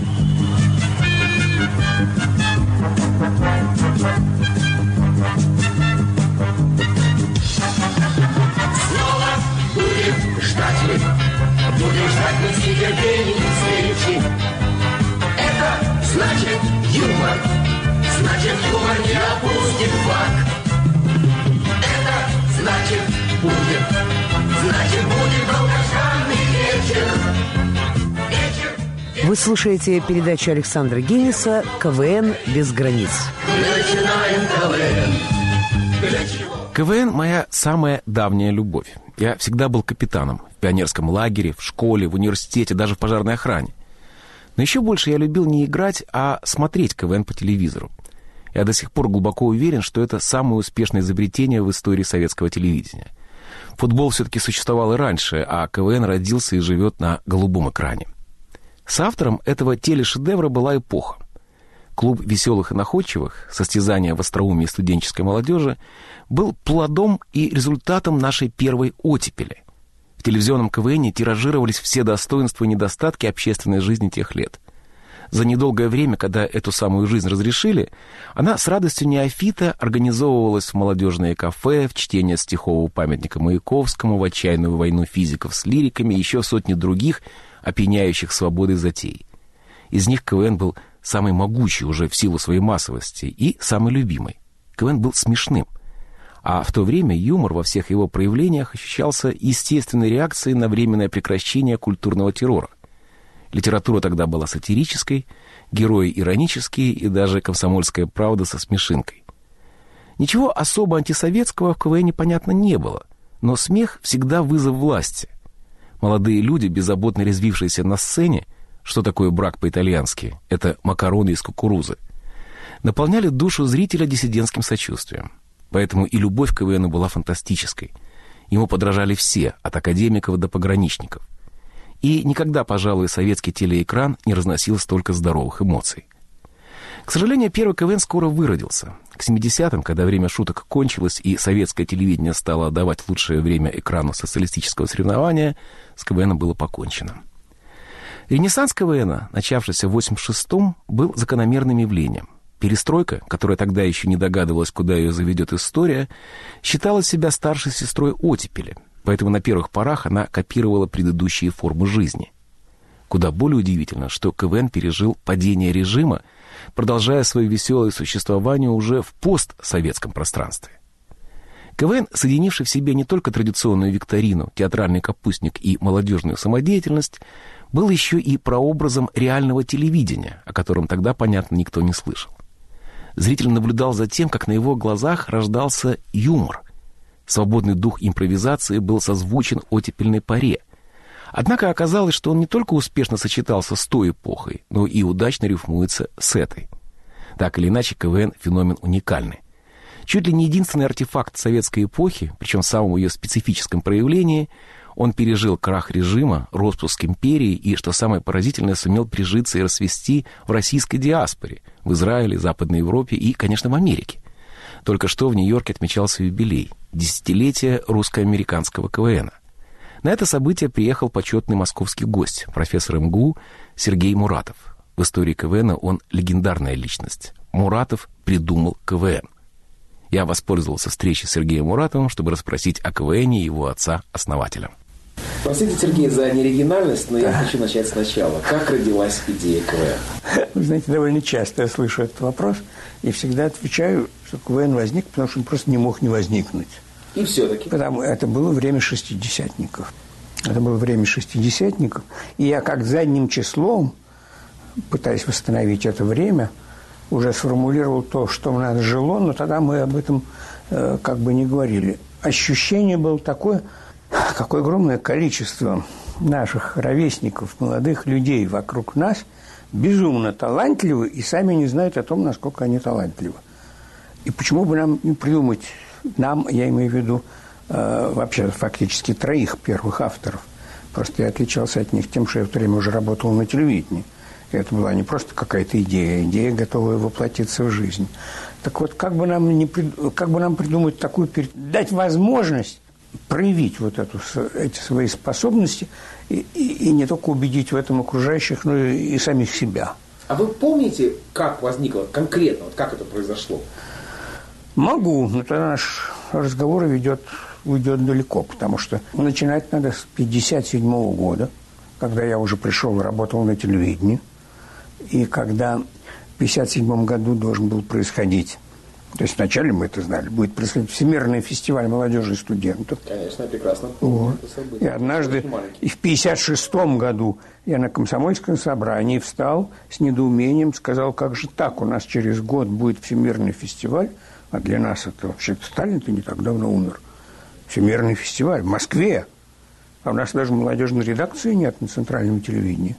Speaker 18: Ждать мы, будем ждать мы с нетерпением встречи. Это значит юмор, значит юмор не опустит флаг. Это значит будет, значит будет долгожданный вечер. вечер.
Speaker 19: Вы слушаете передачу Александра Гениса «КВН без границ».
Speaker 18: Мы начинаем КВН. Для чего?
Speaker 15: КВН – моя самая давняя любовь. Я всегда был капитаном в пионерском лагере, в школе, в университете, даже в пожарной охране. Но еще больше я любил не играть, а смотреть КВН по телевизору. Я до сих пор глубоко уверен, что это самое успешное изобретение в истории советского телевидения. Футбол все-таки существовал и раньше, а КВН родился и живет на голубом экране. Соавтором этого телешедевра была эпоха. Клуб веселых и находчивых, состязание в остроумии студенческой молодежи, был плодом и результатом нашей первой оттепели. В телевизионном КВНе тиражировались все достоинства и недостатки общественной жизни тех лет. За недолгое время, когда эту самую жизнь разрешили, она с радостью неофита организовывалась в молодежные кафе, в чтение стихового памятника Маяковскому, в отчаянную войну физиков с лириками и еще сотни других опьяняющих свободой затей. Из них КВН был самый могучий уже в силу своей массовости и самый любимый. КВН был смешным. А в то время юмор во всех его проявлениях ощущался естественной реакцией на временное прекращение культурного террора. Литература тогда была сатирической, герои иронические и даже «Комсомольская правда» со смешинкой. Ничего особо антисоветского в КВНе, понятно, не было, но смех всегда вызов власти. Молодые люди, беззаботно резвившиеся на сцене, что такое брак по-итальянски, это макароны из кукурузы, наполняли душу зрителя диссидентским сочувствием. Поэтому и любовь к КВНу была фантастической. Ему подражали все, от академиков до пограничников. И никогда, пожалуй, советский телеэкран не разносил столько здоровых эмоций. К сожалению, первый КВН скоро выродился. К семидесятым, когда время шуток кончилось и советское телевидение стало отдавать лучшее время экрану социалистического соревнования, с КВНом было покончено. Ренессанс КВНа, начавшийся в восемьдесят шестом, был закономерным явлением. Перестройка, которая тогда еще не догадывалась, куда ее заведет история, считала себя старшей сестрой оттепели, поэтому на первых порах она копировала предыдущие формы жизни. Куда более удивительно, что КВН пережил падение режима, продолжая свое веселое существование уже в постсоветском пространстве. КВН, соединивший в себе не только традиционную викторину, театральный капустник и молодежную самодеятельность, был еще и прообразом реального телевидения, о котором тогда, понятно, никто не слышал. Зритель наблюдал за тем, как на его глазах рождался юмор. Свободный дух импровизации был созвучен оттепельной поре. Однако оказалось, что он не только успешно сочетался с той эпохой, но и удачно рифмуется с этой. Так или иначе, КВН – феномен уникальный. Чуть ли не единственный артефакт советской эпохи, причем в самом ее специфическом проявлении, он пережил крах режима, распуск империи и, что самое поразительное, сумел прижиться и расцвести в российской диаспоре, в Израиле, Западной Европе и, конечно, в Америке. Только что в Нью-Йорке отмечался юбилей – десятилетие русско-американского КВНа. На это событие приехал почетный московский гость, профессор эм гэ у Сергей Муратов. В истории КВНа он легендарная личность. Муратов придумал КВН. Я воспользовался встречей с Сергеем Муратовым, чтобы расспросить о КВНе и его отца-основателя.
Speaker 16: Простите, Сергей, за неоригинальность, но да. я хочу начать сначала. Как родилась идея КВН?
Speaker 17: Вы знаете, довольно часто я слышу этот вопрос и всегда отвечаю, что КВН возник, потому что он просто не мог не возникнуть.
Speaker 16: И все-таки?
Speaker 17: Потому это было время шестидесятников. Это было время шестидесятников. И я как задним числом, пытаясь восстановить это время, уже сформулировал то, что в нас жило, но тогда мы об этом э, как бы не говорили. Ощущение было такое, какое огромное количество наших ровесников, молодых людей вокруг нас безумно талантливы и сами не знают о том, насколько они талантливы. И почему бы нам не придумать, нам, я имею в виду, э, вообще фактически троих первых авторов. Просто я отличался от них тем, что я в то время уже работал на телевидении. И это была не просто какая-то идея, идея, готовая воплотиться в жизнь. Так вот, как бы нам, не, как бы нам придумать такую, дать возможность проявить вот эту, эти свои способности и, и, и не только убедить в этом окружающих, но и, и самих себя.
Speaker 16: А вы помните, как возникло конкретно, вот как это произошло?
Speaker 17: Могу, но тогда наш разговор ведет, уйдет далеко, потому что начинать надо с пятьдесят седьмого года, когда я уже пришел и работал на телевидении, и когда в пятьдесят седьмом году должен был происходить, то есть вначале мы это знали, будет происходить Всемирный фестиваль молодежи и студентов.
Speaker 16: Конечно, я прекрасно помню
Speaker 17: вот.
Speaker 16: это событие.
Speaker 17: И однажды, и в пятьдесят шестом году я на комсомольском собрании встал с недоумением, сказал, как же так, у нас через год будет Всемирный фестиваль, а для нас это вообще Сталин-то не так давно умер. Всемирный фестиваль в Москве, а у нас даже молодежной редакции нет на центральном телевидении.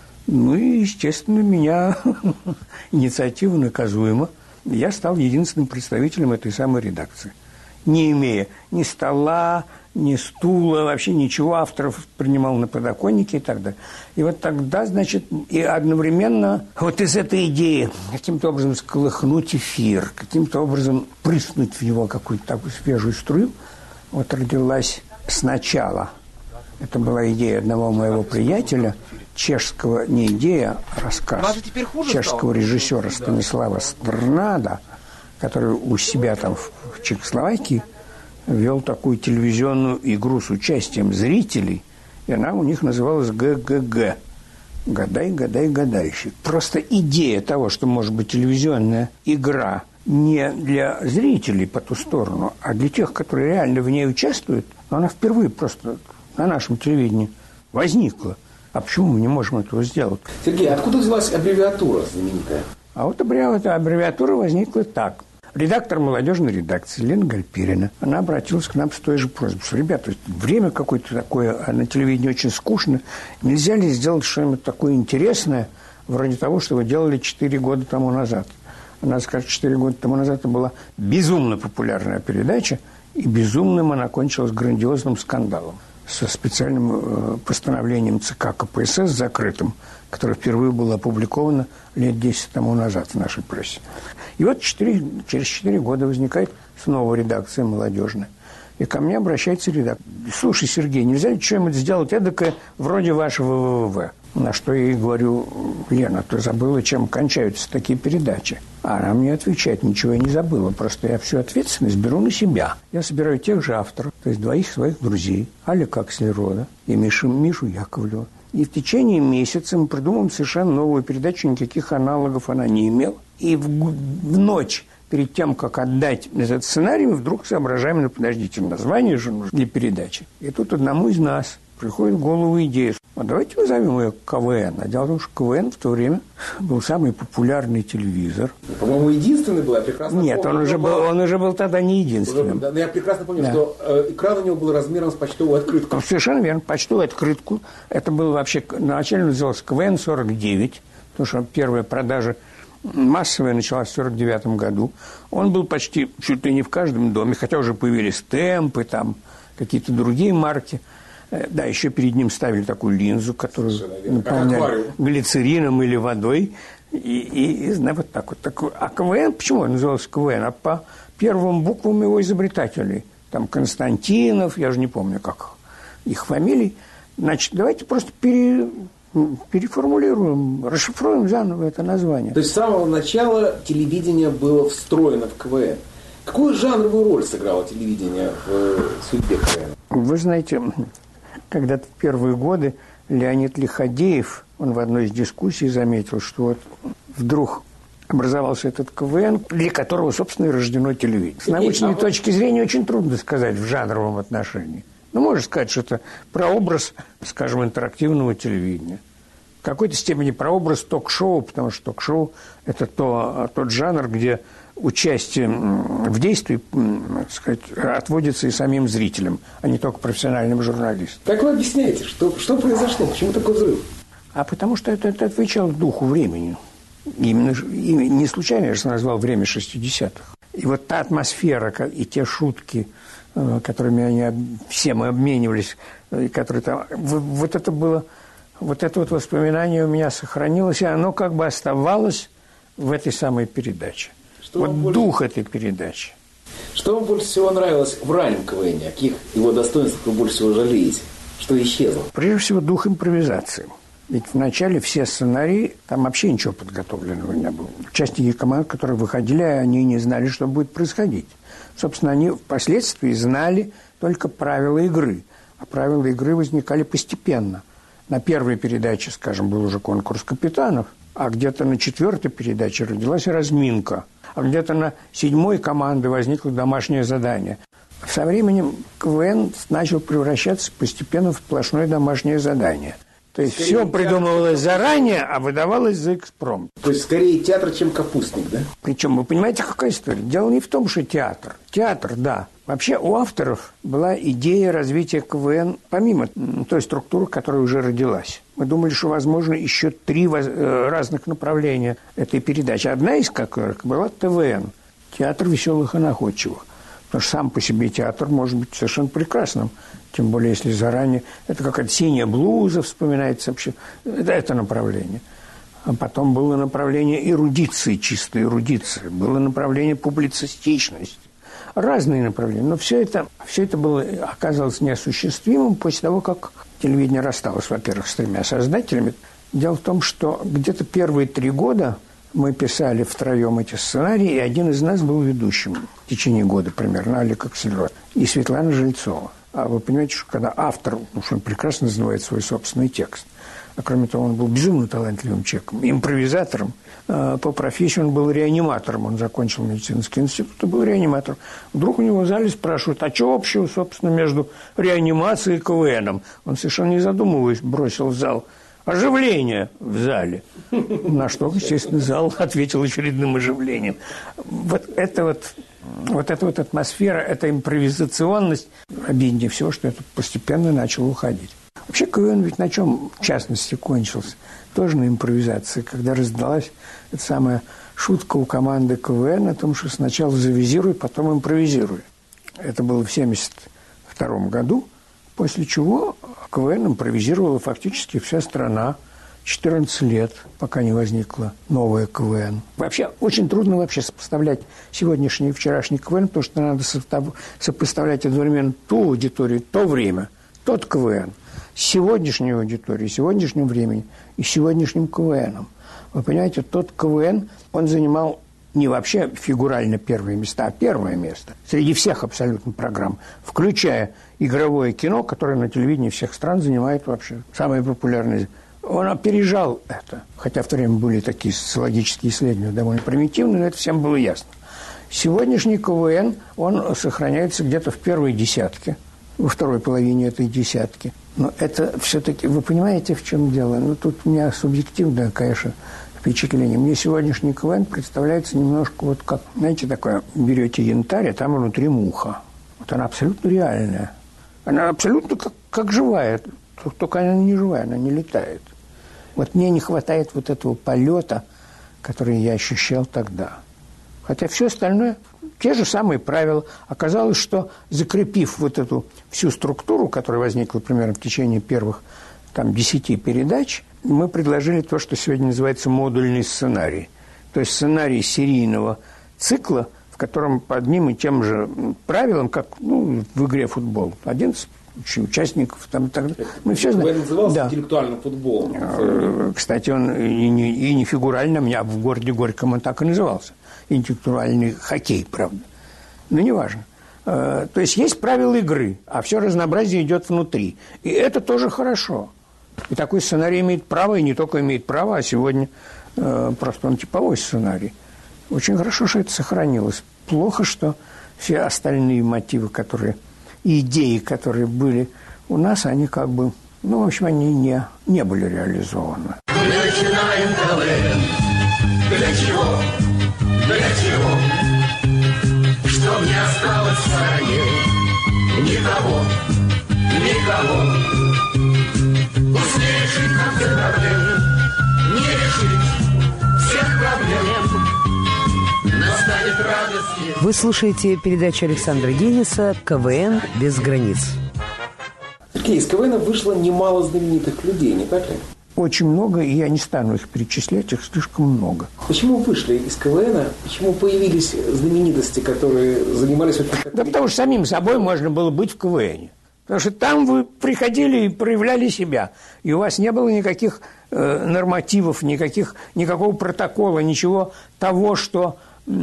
Speaker 17: Ну и, естественно, меня инициатива наказуема. Я стал единственным представителем этой самой редакции. Не имея ни стола, ни стула, вообще ничего, авторов принимал на подоконнике и так далее. И вот тогда, значит, и одновременно вот из этой идеи каким-то образом сколыхнуть эфир, каким-то образом прыснуть в него какую-то такую свежую струю, вот родилась сначала. Это была идея одного моего приятеля, чешского, не идея, а рассказ чешского режиссера Станислава Стрнада, который у себя там в Чехословакии вел такую телевизионную игру с участием зрителей, и она у них называлась ГГГ. «Гадай, гадай, гадающий». Просто идея того, что может быть телевизионная игра не для зрителей по ту сторону, а для тех, которые реально в ней участвуют, она впервые просто на нашем телевидении возникла. А почему мы не можем этого сделать?
Speaker 16: Сергей, откуда взялась аббревиатура знаменитая?
Speaker 17: А вот аббревиатура возникла так. Редактор молодежной редакции Лена Гальперина, она обратилась к нам с той же просьбой, что, ребята, время какое-то такое, а на телевидении очень скучно, нельзя ли сделать что-нибудь такое интересное, вроде того, что вы делали четыре года тому назад. Надо сказать, четыре года тому назад это была безумно популярная передача, и безумным она кончилась грандиозным скандалом со специальным э, постановлением ЦК КПСС закрытым, которое впервые было опубликовано лет десять тому назад в нашей прессе. И вот четыре, через четыре года возникает снова редакция молодежная. И ко мне обращается редактор. Слушай, Сергей, нельзя ли что-нибудь сделать эдакое вроде вашего ВВВ? На что я ей говорю, Лена, ты забыла, чем кончаются такие передачи? А она мне отвечает, ничего я не забыла, просто я всю ответственность беру на себя. Я собираю тех же авторов, то есть двоих своих друзей, Алика Акселерода и Мишу, Мишу Яковлева. И в течение месяца мы придумаем совершенно новую передачу, никаких аналогов она не имела. И в, в ночь перед тем, как отдать этот сценарий, мы вдруг соображаем, ну, подождите, название же нужно для передачи. И тут одному из нас приходит в голову идея, а давайте назовем ее КВН. А дело в том, что КВН в то время был самый популярный телевизор.
Speaker 16: По-моему, единственный был, я прекрасно
Speaker 17: Нет,
Speaker 16: помню.
Speaker 17: он уже, был, он уже был тогда не единственным.
Speaker 16: Уже, да, я прекрасно помню,
Speaker 17: да.
Speaker 16: что э, экран у него был размером с почтовую открытку.
Speaker 17: Совершенно верно, почтовую открытку. Это было вообще, начально называлось КВН сорок девять, потому что первая продажа массовая началась в сорок девятом году. Он был почти чуть ли не в каждом доме, хотя уже появились темпы, там какие-то другие марки. Да, еще перед ним ставили такую линзу, которую наполняли глицерином или водой. И, и, и вот так вот. Такой. А КВН, почему он назывался КВН? А по первым буквам его изобретателей. Там Константинов, я же не помню, как их фамилии. Значит, давайте просто пере, переформулируем, расшифруем заново это название.
Speaker 16: То есть с самого начала телевидение было встроено в КВН. Какую жанровую роль сыграло телевидение в судьбе КВН?
Speaker 17: Вы знаете, когда-то в первые годы Леонид Лиходеев, он в одной из дискуссий заметил, что вот вдруг образовался этот КВН, для которого, собственно, и рождено телевидение. С научной точки зрения очень трудно сказать в жанровом отношении. Ну, можно сказать, что это прообраз, скажем, интерактивного телевидения. В какой-то степени прообраз ток-шоу, потому что ток-шоу – это то, тот жанр, где участие в действии, так сказать, отводится и самим зрителям, а не только профессиональным журналистам.
Speaker 16: Как вы объясняете, что, что произошло? Почему такой взрыв?
Speaker 17: А потому что это, это отвечало духу времени. Именно, и не случайно я же назвал время шестидесятых. И вот та атмосфера и те шутки, которыми они все мы обменивались, которые там, вот это было, вот это вот воспоминание у меня сохранилось, и оно как бы оставалось в этой самой передаче. Что вот больше... дух этой передачи.
Speaker 16: Что вам больше всего нравилось в раннем КВНе? О каких его достоинствах вы больше всего жалеете? Что исчезло?
Speaker 17: Прежде всего, дух импровизации. Ведь вначале все сценарии, там вообще ничего подготовленного не было. Участники команд, которые выходили, они не знали, что будет происходить. Собственно, они впоследствии знали только правила игры. А правила игры возникали постепенно. На первой передаче, скажем, был уже конкурс капитанов, а где-то на четвертой передаче родилась разминка. А где-то на седьмой команде возникло домашнее задание. Со временем КВН начал превращаться постепенно в сплошное домашнее задание. То есть скорее все придумывалось театр, заранее, а выдавалось за экспромт.
Speaker 16: То есть скорее театр, чем капустник, да?
Speaker 17: Причем, вы понимаете, какая история? Дело не в том, что театр. Театр, да. Вообще у авторов была идея развития КВН помимо той структуры, которая уже родилась. Мы думали, что возможно еще три разных направления этой передачи. Одна из которых была ТВН. Театр веселых и находчивых. Потому что сам по себе театр может быть совершенно прекрасным. Тем более, если заранее... Это какая-то синяя блуза вспоминается вообще. Это, это направление. А потом было направление эрудиции, чистой эрудиции. Было направление публицистичности. Разные направления. Но все это, все это было, оказалось неосуществимым после того, как телевидение рассталось, во-первых, с тремя создателями. Дело в том, что где-то первые три года мы писали втроем эти сценарии, и один из нас был ведущим в течение года примерно, Алик Аксельрод, и Светлана Жильцова. А вы понимаете, что когда автор, ну, что он прекрасно знает свой собственный текст, а кроме того, он был безумно талантливым человеком, импровизатором, по профессии он был реаниматором, он закончил медицинский институт и был реаниматором. Вдруг у него в зале спрашивают, а что общего, собственно, между реанимацией и КВНом? Он совершенно не задумываясь бросил в зал: оживление в зале. На что, естественно, зал ответил очередным оживлением. Вот это вот, вот эта вот атмосфера, эта импровизационность, обиднее всего, что это постепенно начало уходить. Вообще КВН ведь на чем, в частности, кончился? Тоже на импровизации, когда раздалась эта самая шутка у команды КВН о том, что сначала завизируй, потом импровизируй. Это было в семьдесят втором году, после чего КВН импровизировала фактически вся страна четырнадцать лет, пока не возникла новая КВН. Вообще, очень трудно вообще сопоставлять сегодняшний и вчерашний КВН, потому что надо сопоставлять одновременно ту аудиторию, то время, тот КВН, с сегодняшней аудиторией, сегодняшним временем и сегодняшним КВНом. Вы понимаете, тот КВН, он занимал не вообще фигурально первые места, а первое место среди всех абсолютно программ, включая игровое кино, которое на телевидении всех стран занимает вообще самое популярное. Он опережал это, хотя в то время были такие социологические исследования довольно примитивные, но это всем было ясно. Сегодняшний КВН, он сохраняется где-то в первой десятке, во второй половине этой десятки. Но это все-таки, вы понимаете, в чем дело? Ну, тут у меня субъективное, конечно, впечатление. Мне сегодняшний КВН представляется немножко вот как, знаете, такое, берете янтарь, а там внутри муха. Вот она абсолютно реальная. Она абсолютно как, как живая, только она не живая, она не летает. Вот мне не хватает вот этого полета, который я ощущал тогда. Хотя все остальное, те же самые правила. Оказалось, что закрепив вот эту всю структуру, которая возникла примерно в течение первых там, десяти передач, мы предложили то, что сегодня называется модульный сценарий. То есть сценарий серийного цикла, в котором по одним и тем же правилам, как ну, в игре футбол, одиннадцать участников там, и так далее. Мы все знаем.
Speaker 16: Назывался да. интеллектуальным футболом.
Speaker 17: Кстати, он и не, и не фигурально, у меня в городе Горьком он так и назывался. Интеллектуальный хоккей, правда. Но неважно. То есть есть правила игры, а все разнообразие идет внутри. И это тоже хорошо. И такой сценарий имеет право, и не только имеет право, а сегодня просто он типовой сценарий. Очень хорошо, что это сохранилось. Плохо, что все остальные мотивы, которые и идеи, которые были у нас, они как бы, ну, в общем, они не, не были реализованы.
Speaker 18: Мы начинаем КВН. Для чего? Для чего? Чтоб не осталось в стороне никого, никого. Пусть не решить нам все проблемы, не решить всех проблем. Настанет радость.
Speaker 19: Вы слушаете передачу Александра Гениса «КВН без границ».
Speaker 16: Сергей, из КВН вышло немало знаменитых людей, не так ли?
Speaker 17: Очень много, и я не стану их перечислять, их слишком много.
Speaker 16: Почему вышли из КВН? Почему появились знаменитости, которые занимались...
Speaker 17: Да потому что самим собой можно было быть в КВН. Потому что там вы приходили и проявляли себя. И у вас не было никаких э, нормативов, никаких, никакого протокола, ничего того, что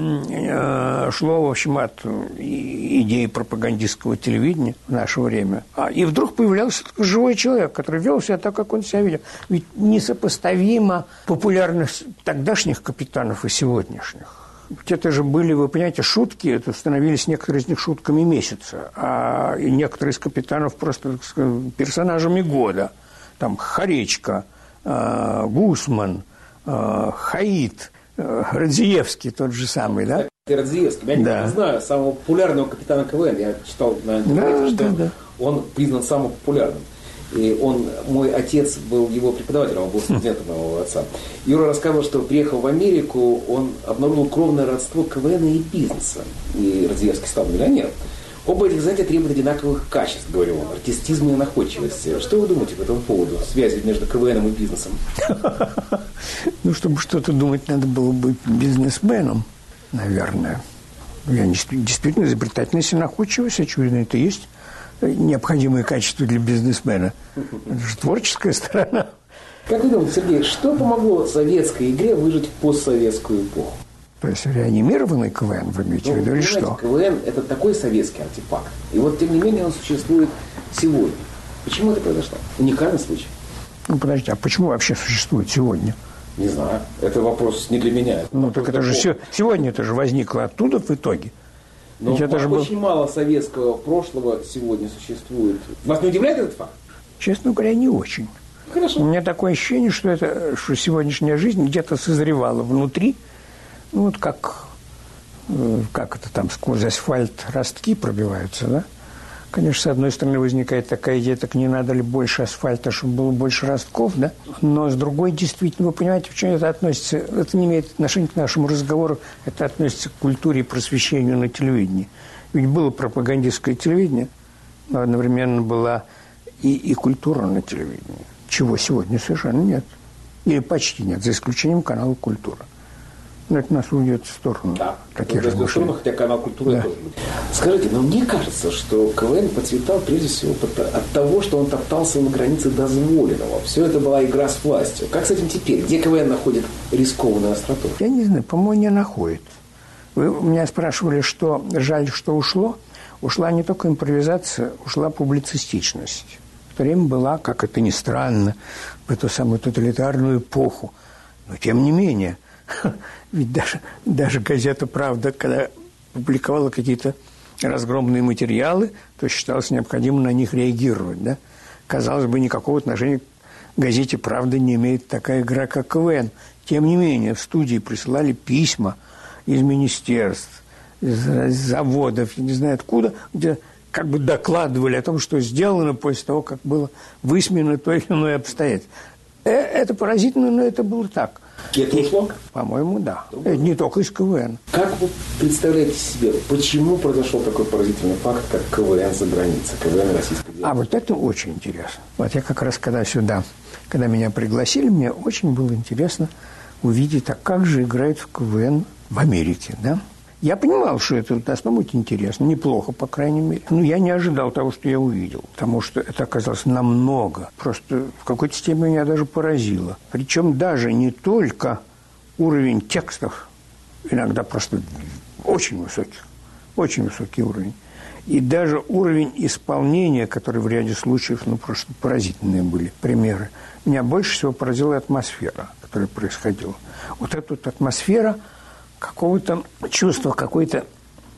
Speaker 17: э, шло, в общем, от идеи пропагандистского телевидения в наше время. А, и вдруг появлялся живой человек, который вел себя так, как он себя видел. Ведь несопоставима популярность тогдашних капитанов и сегодняшних. Ведь это же были, вы понимаете, шутки, это становились некоторые из них шутками месяца, а и некоторые из капитанов просто, так сказать, персонажами года. Там Харечка, э, Гусман, э, Хаид, э, Радзиевский тот же самый, да?
Speaker 16: Радзиевский, я да. не знаю, самого популярного капитана КВН, я читал на интернете, да, что да, да. он признан самым популярным. И он, мой отец был его преподавателем, он был студентом моего отца. Юра рассказывал, что приехал в Америку, он обнаружил кровное родство КВН и бизнеса. И Радзиевский стал миллионером. Оба этих занятия требуют одинаковых качеств, говорил он, артистизма и находчивости. Что вы думаете по этому поводу, связи между КВНом и бизнесом?
Speaker 17: Ну, чтобы что-то думать, надо было быть бизнесменом, наверное. Я действительно изобретательность и находчивость, очевидно, это есть необходимые качества для бизнесмена. Это же творческая сторона.
Speaker 16: Как вы думаете, Сергей, что помогло советской игре выжить в постсоветскую эпоху?
Speaker 17: То есть реанимированный КВН, вы имеете в виду, или что?
Speaker 16: КВН – это такой советский артефакт. И вот, тем не менее, он существует сегодня. Почему это произошло? Уникальный случай.
Speaker 17: Ну, подождите, а почему вообще существует сегодня?
Speaker 16: Не знаю. Это вопрос не для меня. Это
Speaker 17: ну, так это же се- сегодня это же возникло оттуда в итоге.
Speaker 16: Но
Speaker 17: это же
Speaker 16: очень
Speaker 17: был...
Speaker 16: мало советского прошлого сегодня существует. Вас не удивляет этот факт?
Speaker 17: Честно говоря, не очень.
Speaker 16: Хорошо.
Speaker 17: У меня такое ощущение, что, это, что сегодняшняя жизнь где-то созревала внутри. Ну, вот как, как это там, сквозь асфальт ростки пробиваются, да? Конечно, с одной стороны, возникает такая идея, так не надо ли больше асфальта, чтобы было больше ростков, да? Но с другой, действительно, вы понимаете, в чем это относится? Это не имеет отношения к нашему разговору, это относится к культуре и просвещению на телевидении. Ведь было пропагандистское телевидение, но одновременно была и, и культура на телевидении, чего сегодня совершенно нет. Или почти нет, за исключением канала «Культура». Но это нас уйдет в сторону.
Speaker 16: Да, такие размышления. Хотя канал «Культура» да. тоже будет. Скажите, но мне кажется, что КВН процветал прежде всего от того, что он топтался на границе дозволенного. Все это была игра с властью. Как с этим теперь? Где КВН находит рискованную остроту?
Speaker 17: Я не знаю, по-моему, не находит. Вы меня спрашивали, что жаль, что ушло. Ушла не только импровизация, ушла публицистичность. В то время была, как это ни странно, в эту самую тоталитарную эпоху. Но тем не менее... Ведь даже, даже газета «Правда», когда публиковала какие-то разгромные материалы, то считалось необходимым на них реагировать. Да? Казалось бы, никакого отношения к газете «Правда» не имеет такая игра, как КВН. Тем не менее, в студии присылали письма из министерств, из заводов, я не знаю откуда, где как бы докладывали о том, что сделано после того, как было высмеяно то или иное обстоятельство. Это поразительно, но это было так.
Speaker 16: И это ушло?
Speaker 17: По-моему, да. Это не только из КВН.
Speaker 16: Как вы представляете себе, почему произошел такой поразительный факт, как КВН за границей, КВН российской диаспоры?
Speaker 17: А вот это очень интересно. Вот я как раз, когда сюда, когда меня пригласили, мне очень было интересно увидеть, а как же играют в КВН в Америке, да? Я понимал, что это должно быть интересно, неплохо, по крайней мере. Но я не ожидал того, что я увидел, потому что это оказалось намного. Просто в какой-то степени меня даже поразило. Причем даже не только уровень текстов, иногда просто очень высокий, очень высокий уровень, и даже уровень исполнения, который в ряде случаев, ну, просто поразительные были примеры. Меня больше всего поразила атмосфера, которая происходила. Вот эта вот атмосфера какого-то чувства, какой-то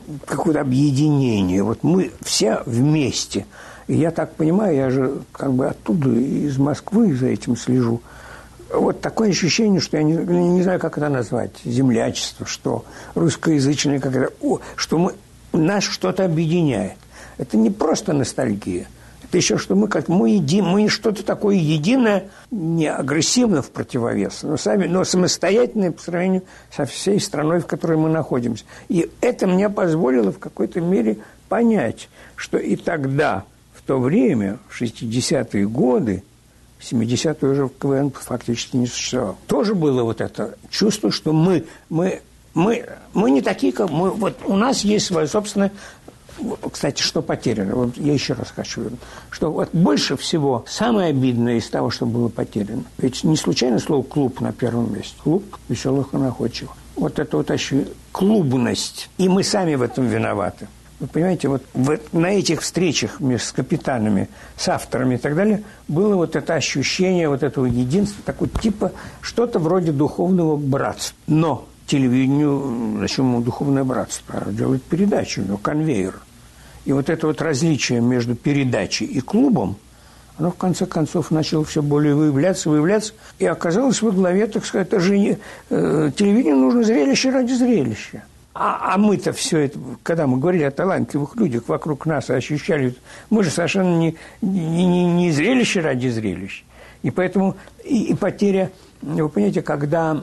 Speaker 17: какое-то объединение. Вот мы все вместе. И я так понимаю, я же как бы оттуда, из Москвы за этим слежу. Вот такое ощущение, что я не, не знаю, как это назвать, землячество, что русскоязычное, как это, о, что мы, нас что-то объединяет. Это не просто ностальгия. Это еще, что мы как мы едим, мы что-то такое единое, не агрессивно в противовес, но, сами, но самостоятельное по сравнению со всей страной, в которой мы находимся. И это мне позволило в какой-то мере понять, что и тогда, в то время, в шестидесятые годы, в семидесятые уже в КВН фактически не существовало. Тоже было вот это чувство, что мы, мы, мы, мы не такие, как мы. Вот у нас есть свое собственное. Кстати, что потеряно? Вот я еще раз хочу вернуть. Что вот больше всего самое обидное из того, что было потеряно. Ведь не случайно слово «клуб» на первом месте. Клуб веселых и находчивых. Вот это вот ощущение, клубность. И мы сами в этом виноваты. Вы понимаете, вот в, на этих встречах с капитанами, с авторами и так далее, было вот это ощущение вот этого единства, такого типа что-то вроде духовного братства. Но телевидению, зачем ему духовное братство? Делает передачу, у него конвейер. И вот это вот различие между передачей и клубом, оно в конце концов начало все более выявляться, выявляться, и оказалось во главе, так сказать, это же не, э, телевидению нужно зрелище ради зрелища. А, а мы-то все это, когда мы говорили о талантливых людях вокруг нас, ощущали, мы же совершенно не, не, не, не зрелище ради зрелища. И поэтому и, и потеря, вы понимаете, когда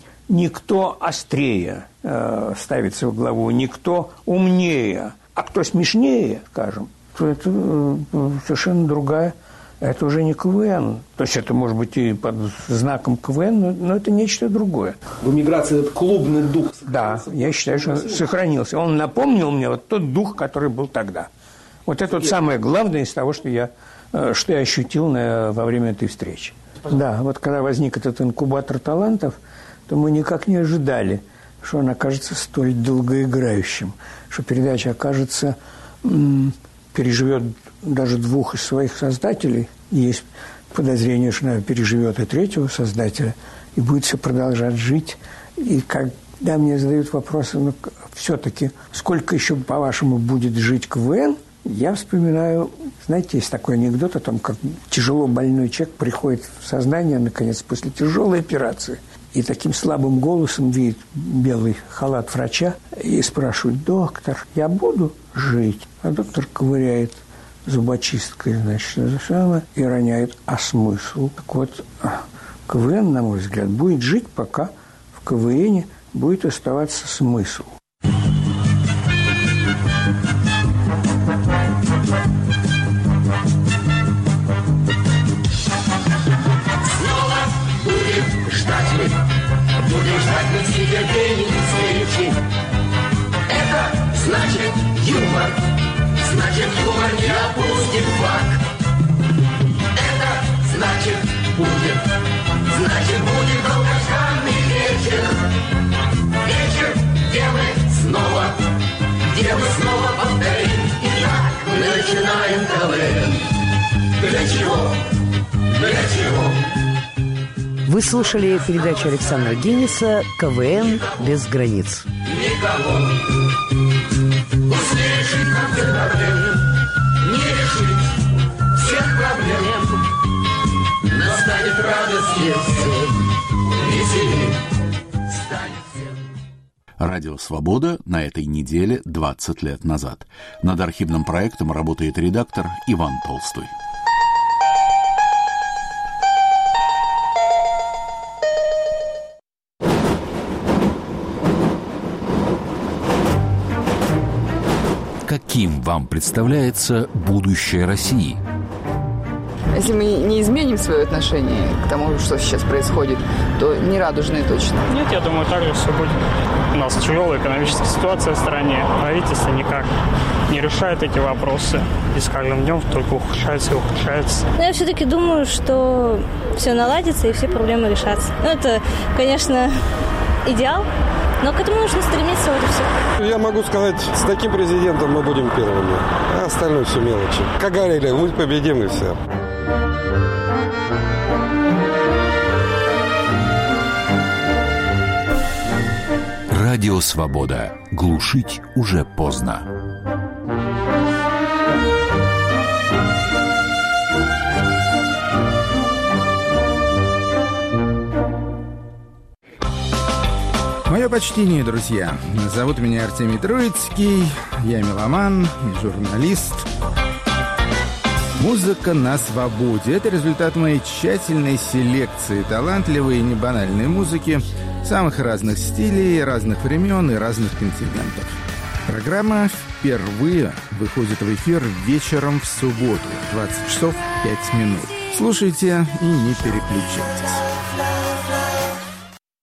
Speaker 17: никто острее э, ставится во главу, никто умнее, а кто смешнее, скажем, то это э, совершенно другая. Это уже не КВН. То есть это может быть и под знаком КВН, но, но это нечто другое.
Speaker 16: В эмиграции этот клубный дух
Speaker 17: сохранился? Да, я считаю, что он сохранился. Он напомнил мне вот тот дух, который был тогда. Вот это вот самое главное из того, что я, что я ощутил на, во время этой встречи. Да, вот когда возник этот инкубатор талантов, то мы никак не ожидали, что он окажется столь долгоиграющим, что передача окажется... М- переживет даже двух из своих создателей. Есть подозрение, что она переживет и третьего создателя, и будет все продолжать жить. И когда мне задают вопросы, ну, все-таки, сколько еще, по-вашему, будет жить КВН, я вспоминаю, знаете, есть такой анекдот о том, как тяжело больной человек приходит в сознание, наконец, после тяжелой операции, и таким слабым голосом видит белый халат врача и спрашивает: доктор, я буду жить? А доктор ковыряет зубочисткой, значит, это самое, и роняет: а смысл? Так вот, КВН, на мой взгляд, будет жить, пока в КВНе будет оставаться смысл.
Speaker 18: Будем ждать мы с нетерпением встречи. Это значит юмор. Значит, юмор не опустит флаг. Это значит будет. Значит, будет долгожданный вечер. Вечер, где мы снова, где мы снова повторим. Итак, мы начинаем КВН. Для чего? Для чего?
Speaker 19: Вы слушали передачу Александра Гениса «КВН без границ».
Speaker 18: Никого не решить нам всех проблем, не решить всех проблем. Настанет радость, если веселее станет всем.
Speaker 1: Радио «Свобода» на этой неделе двадцать лет назад. Над архивным проектом работает редактор Иван Толстой.
Speaker 20: Каким вам представляется будущее России?
Speaker 21: Если мы не изменим свое отношение к тому, что сейчас происходит, то не радужные точно.
Speaker 22: Нет, я думаю, так же все будет. У нас тяжелая экономическая ситуация в стране. Правительство никак не решает эти вопросы. И с каждым днем только ухудшается и ухудшается.
Speaker 23: Но я все-таки думаю, что все наладится и все проблемы решатся. Ну, это, конечно, идеал. Но к этому нужно стремиться, вот и все.
Speaker 24: Я могу сказать, с таким президентом мы будем первыми. А остальное все мелочи. Как говорили, мы победим и все.
Speaker 20: Радио «Свобода». Глушить уже поздно.
Speaker 3: Мое почтение, друзья. Зовут меня Артемий Троицкий. Я меломан, журналист. Музыка на свободе. Это результат моей тщательной селекции талантливой и небанальной музыки самых разных стилей, разных времен и разных континентов. Программа впервые выходит в эфир вечером в субботу, двадцать часов пять минут. Слушайте и не переключайтесь.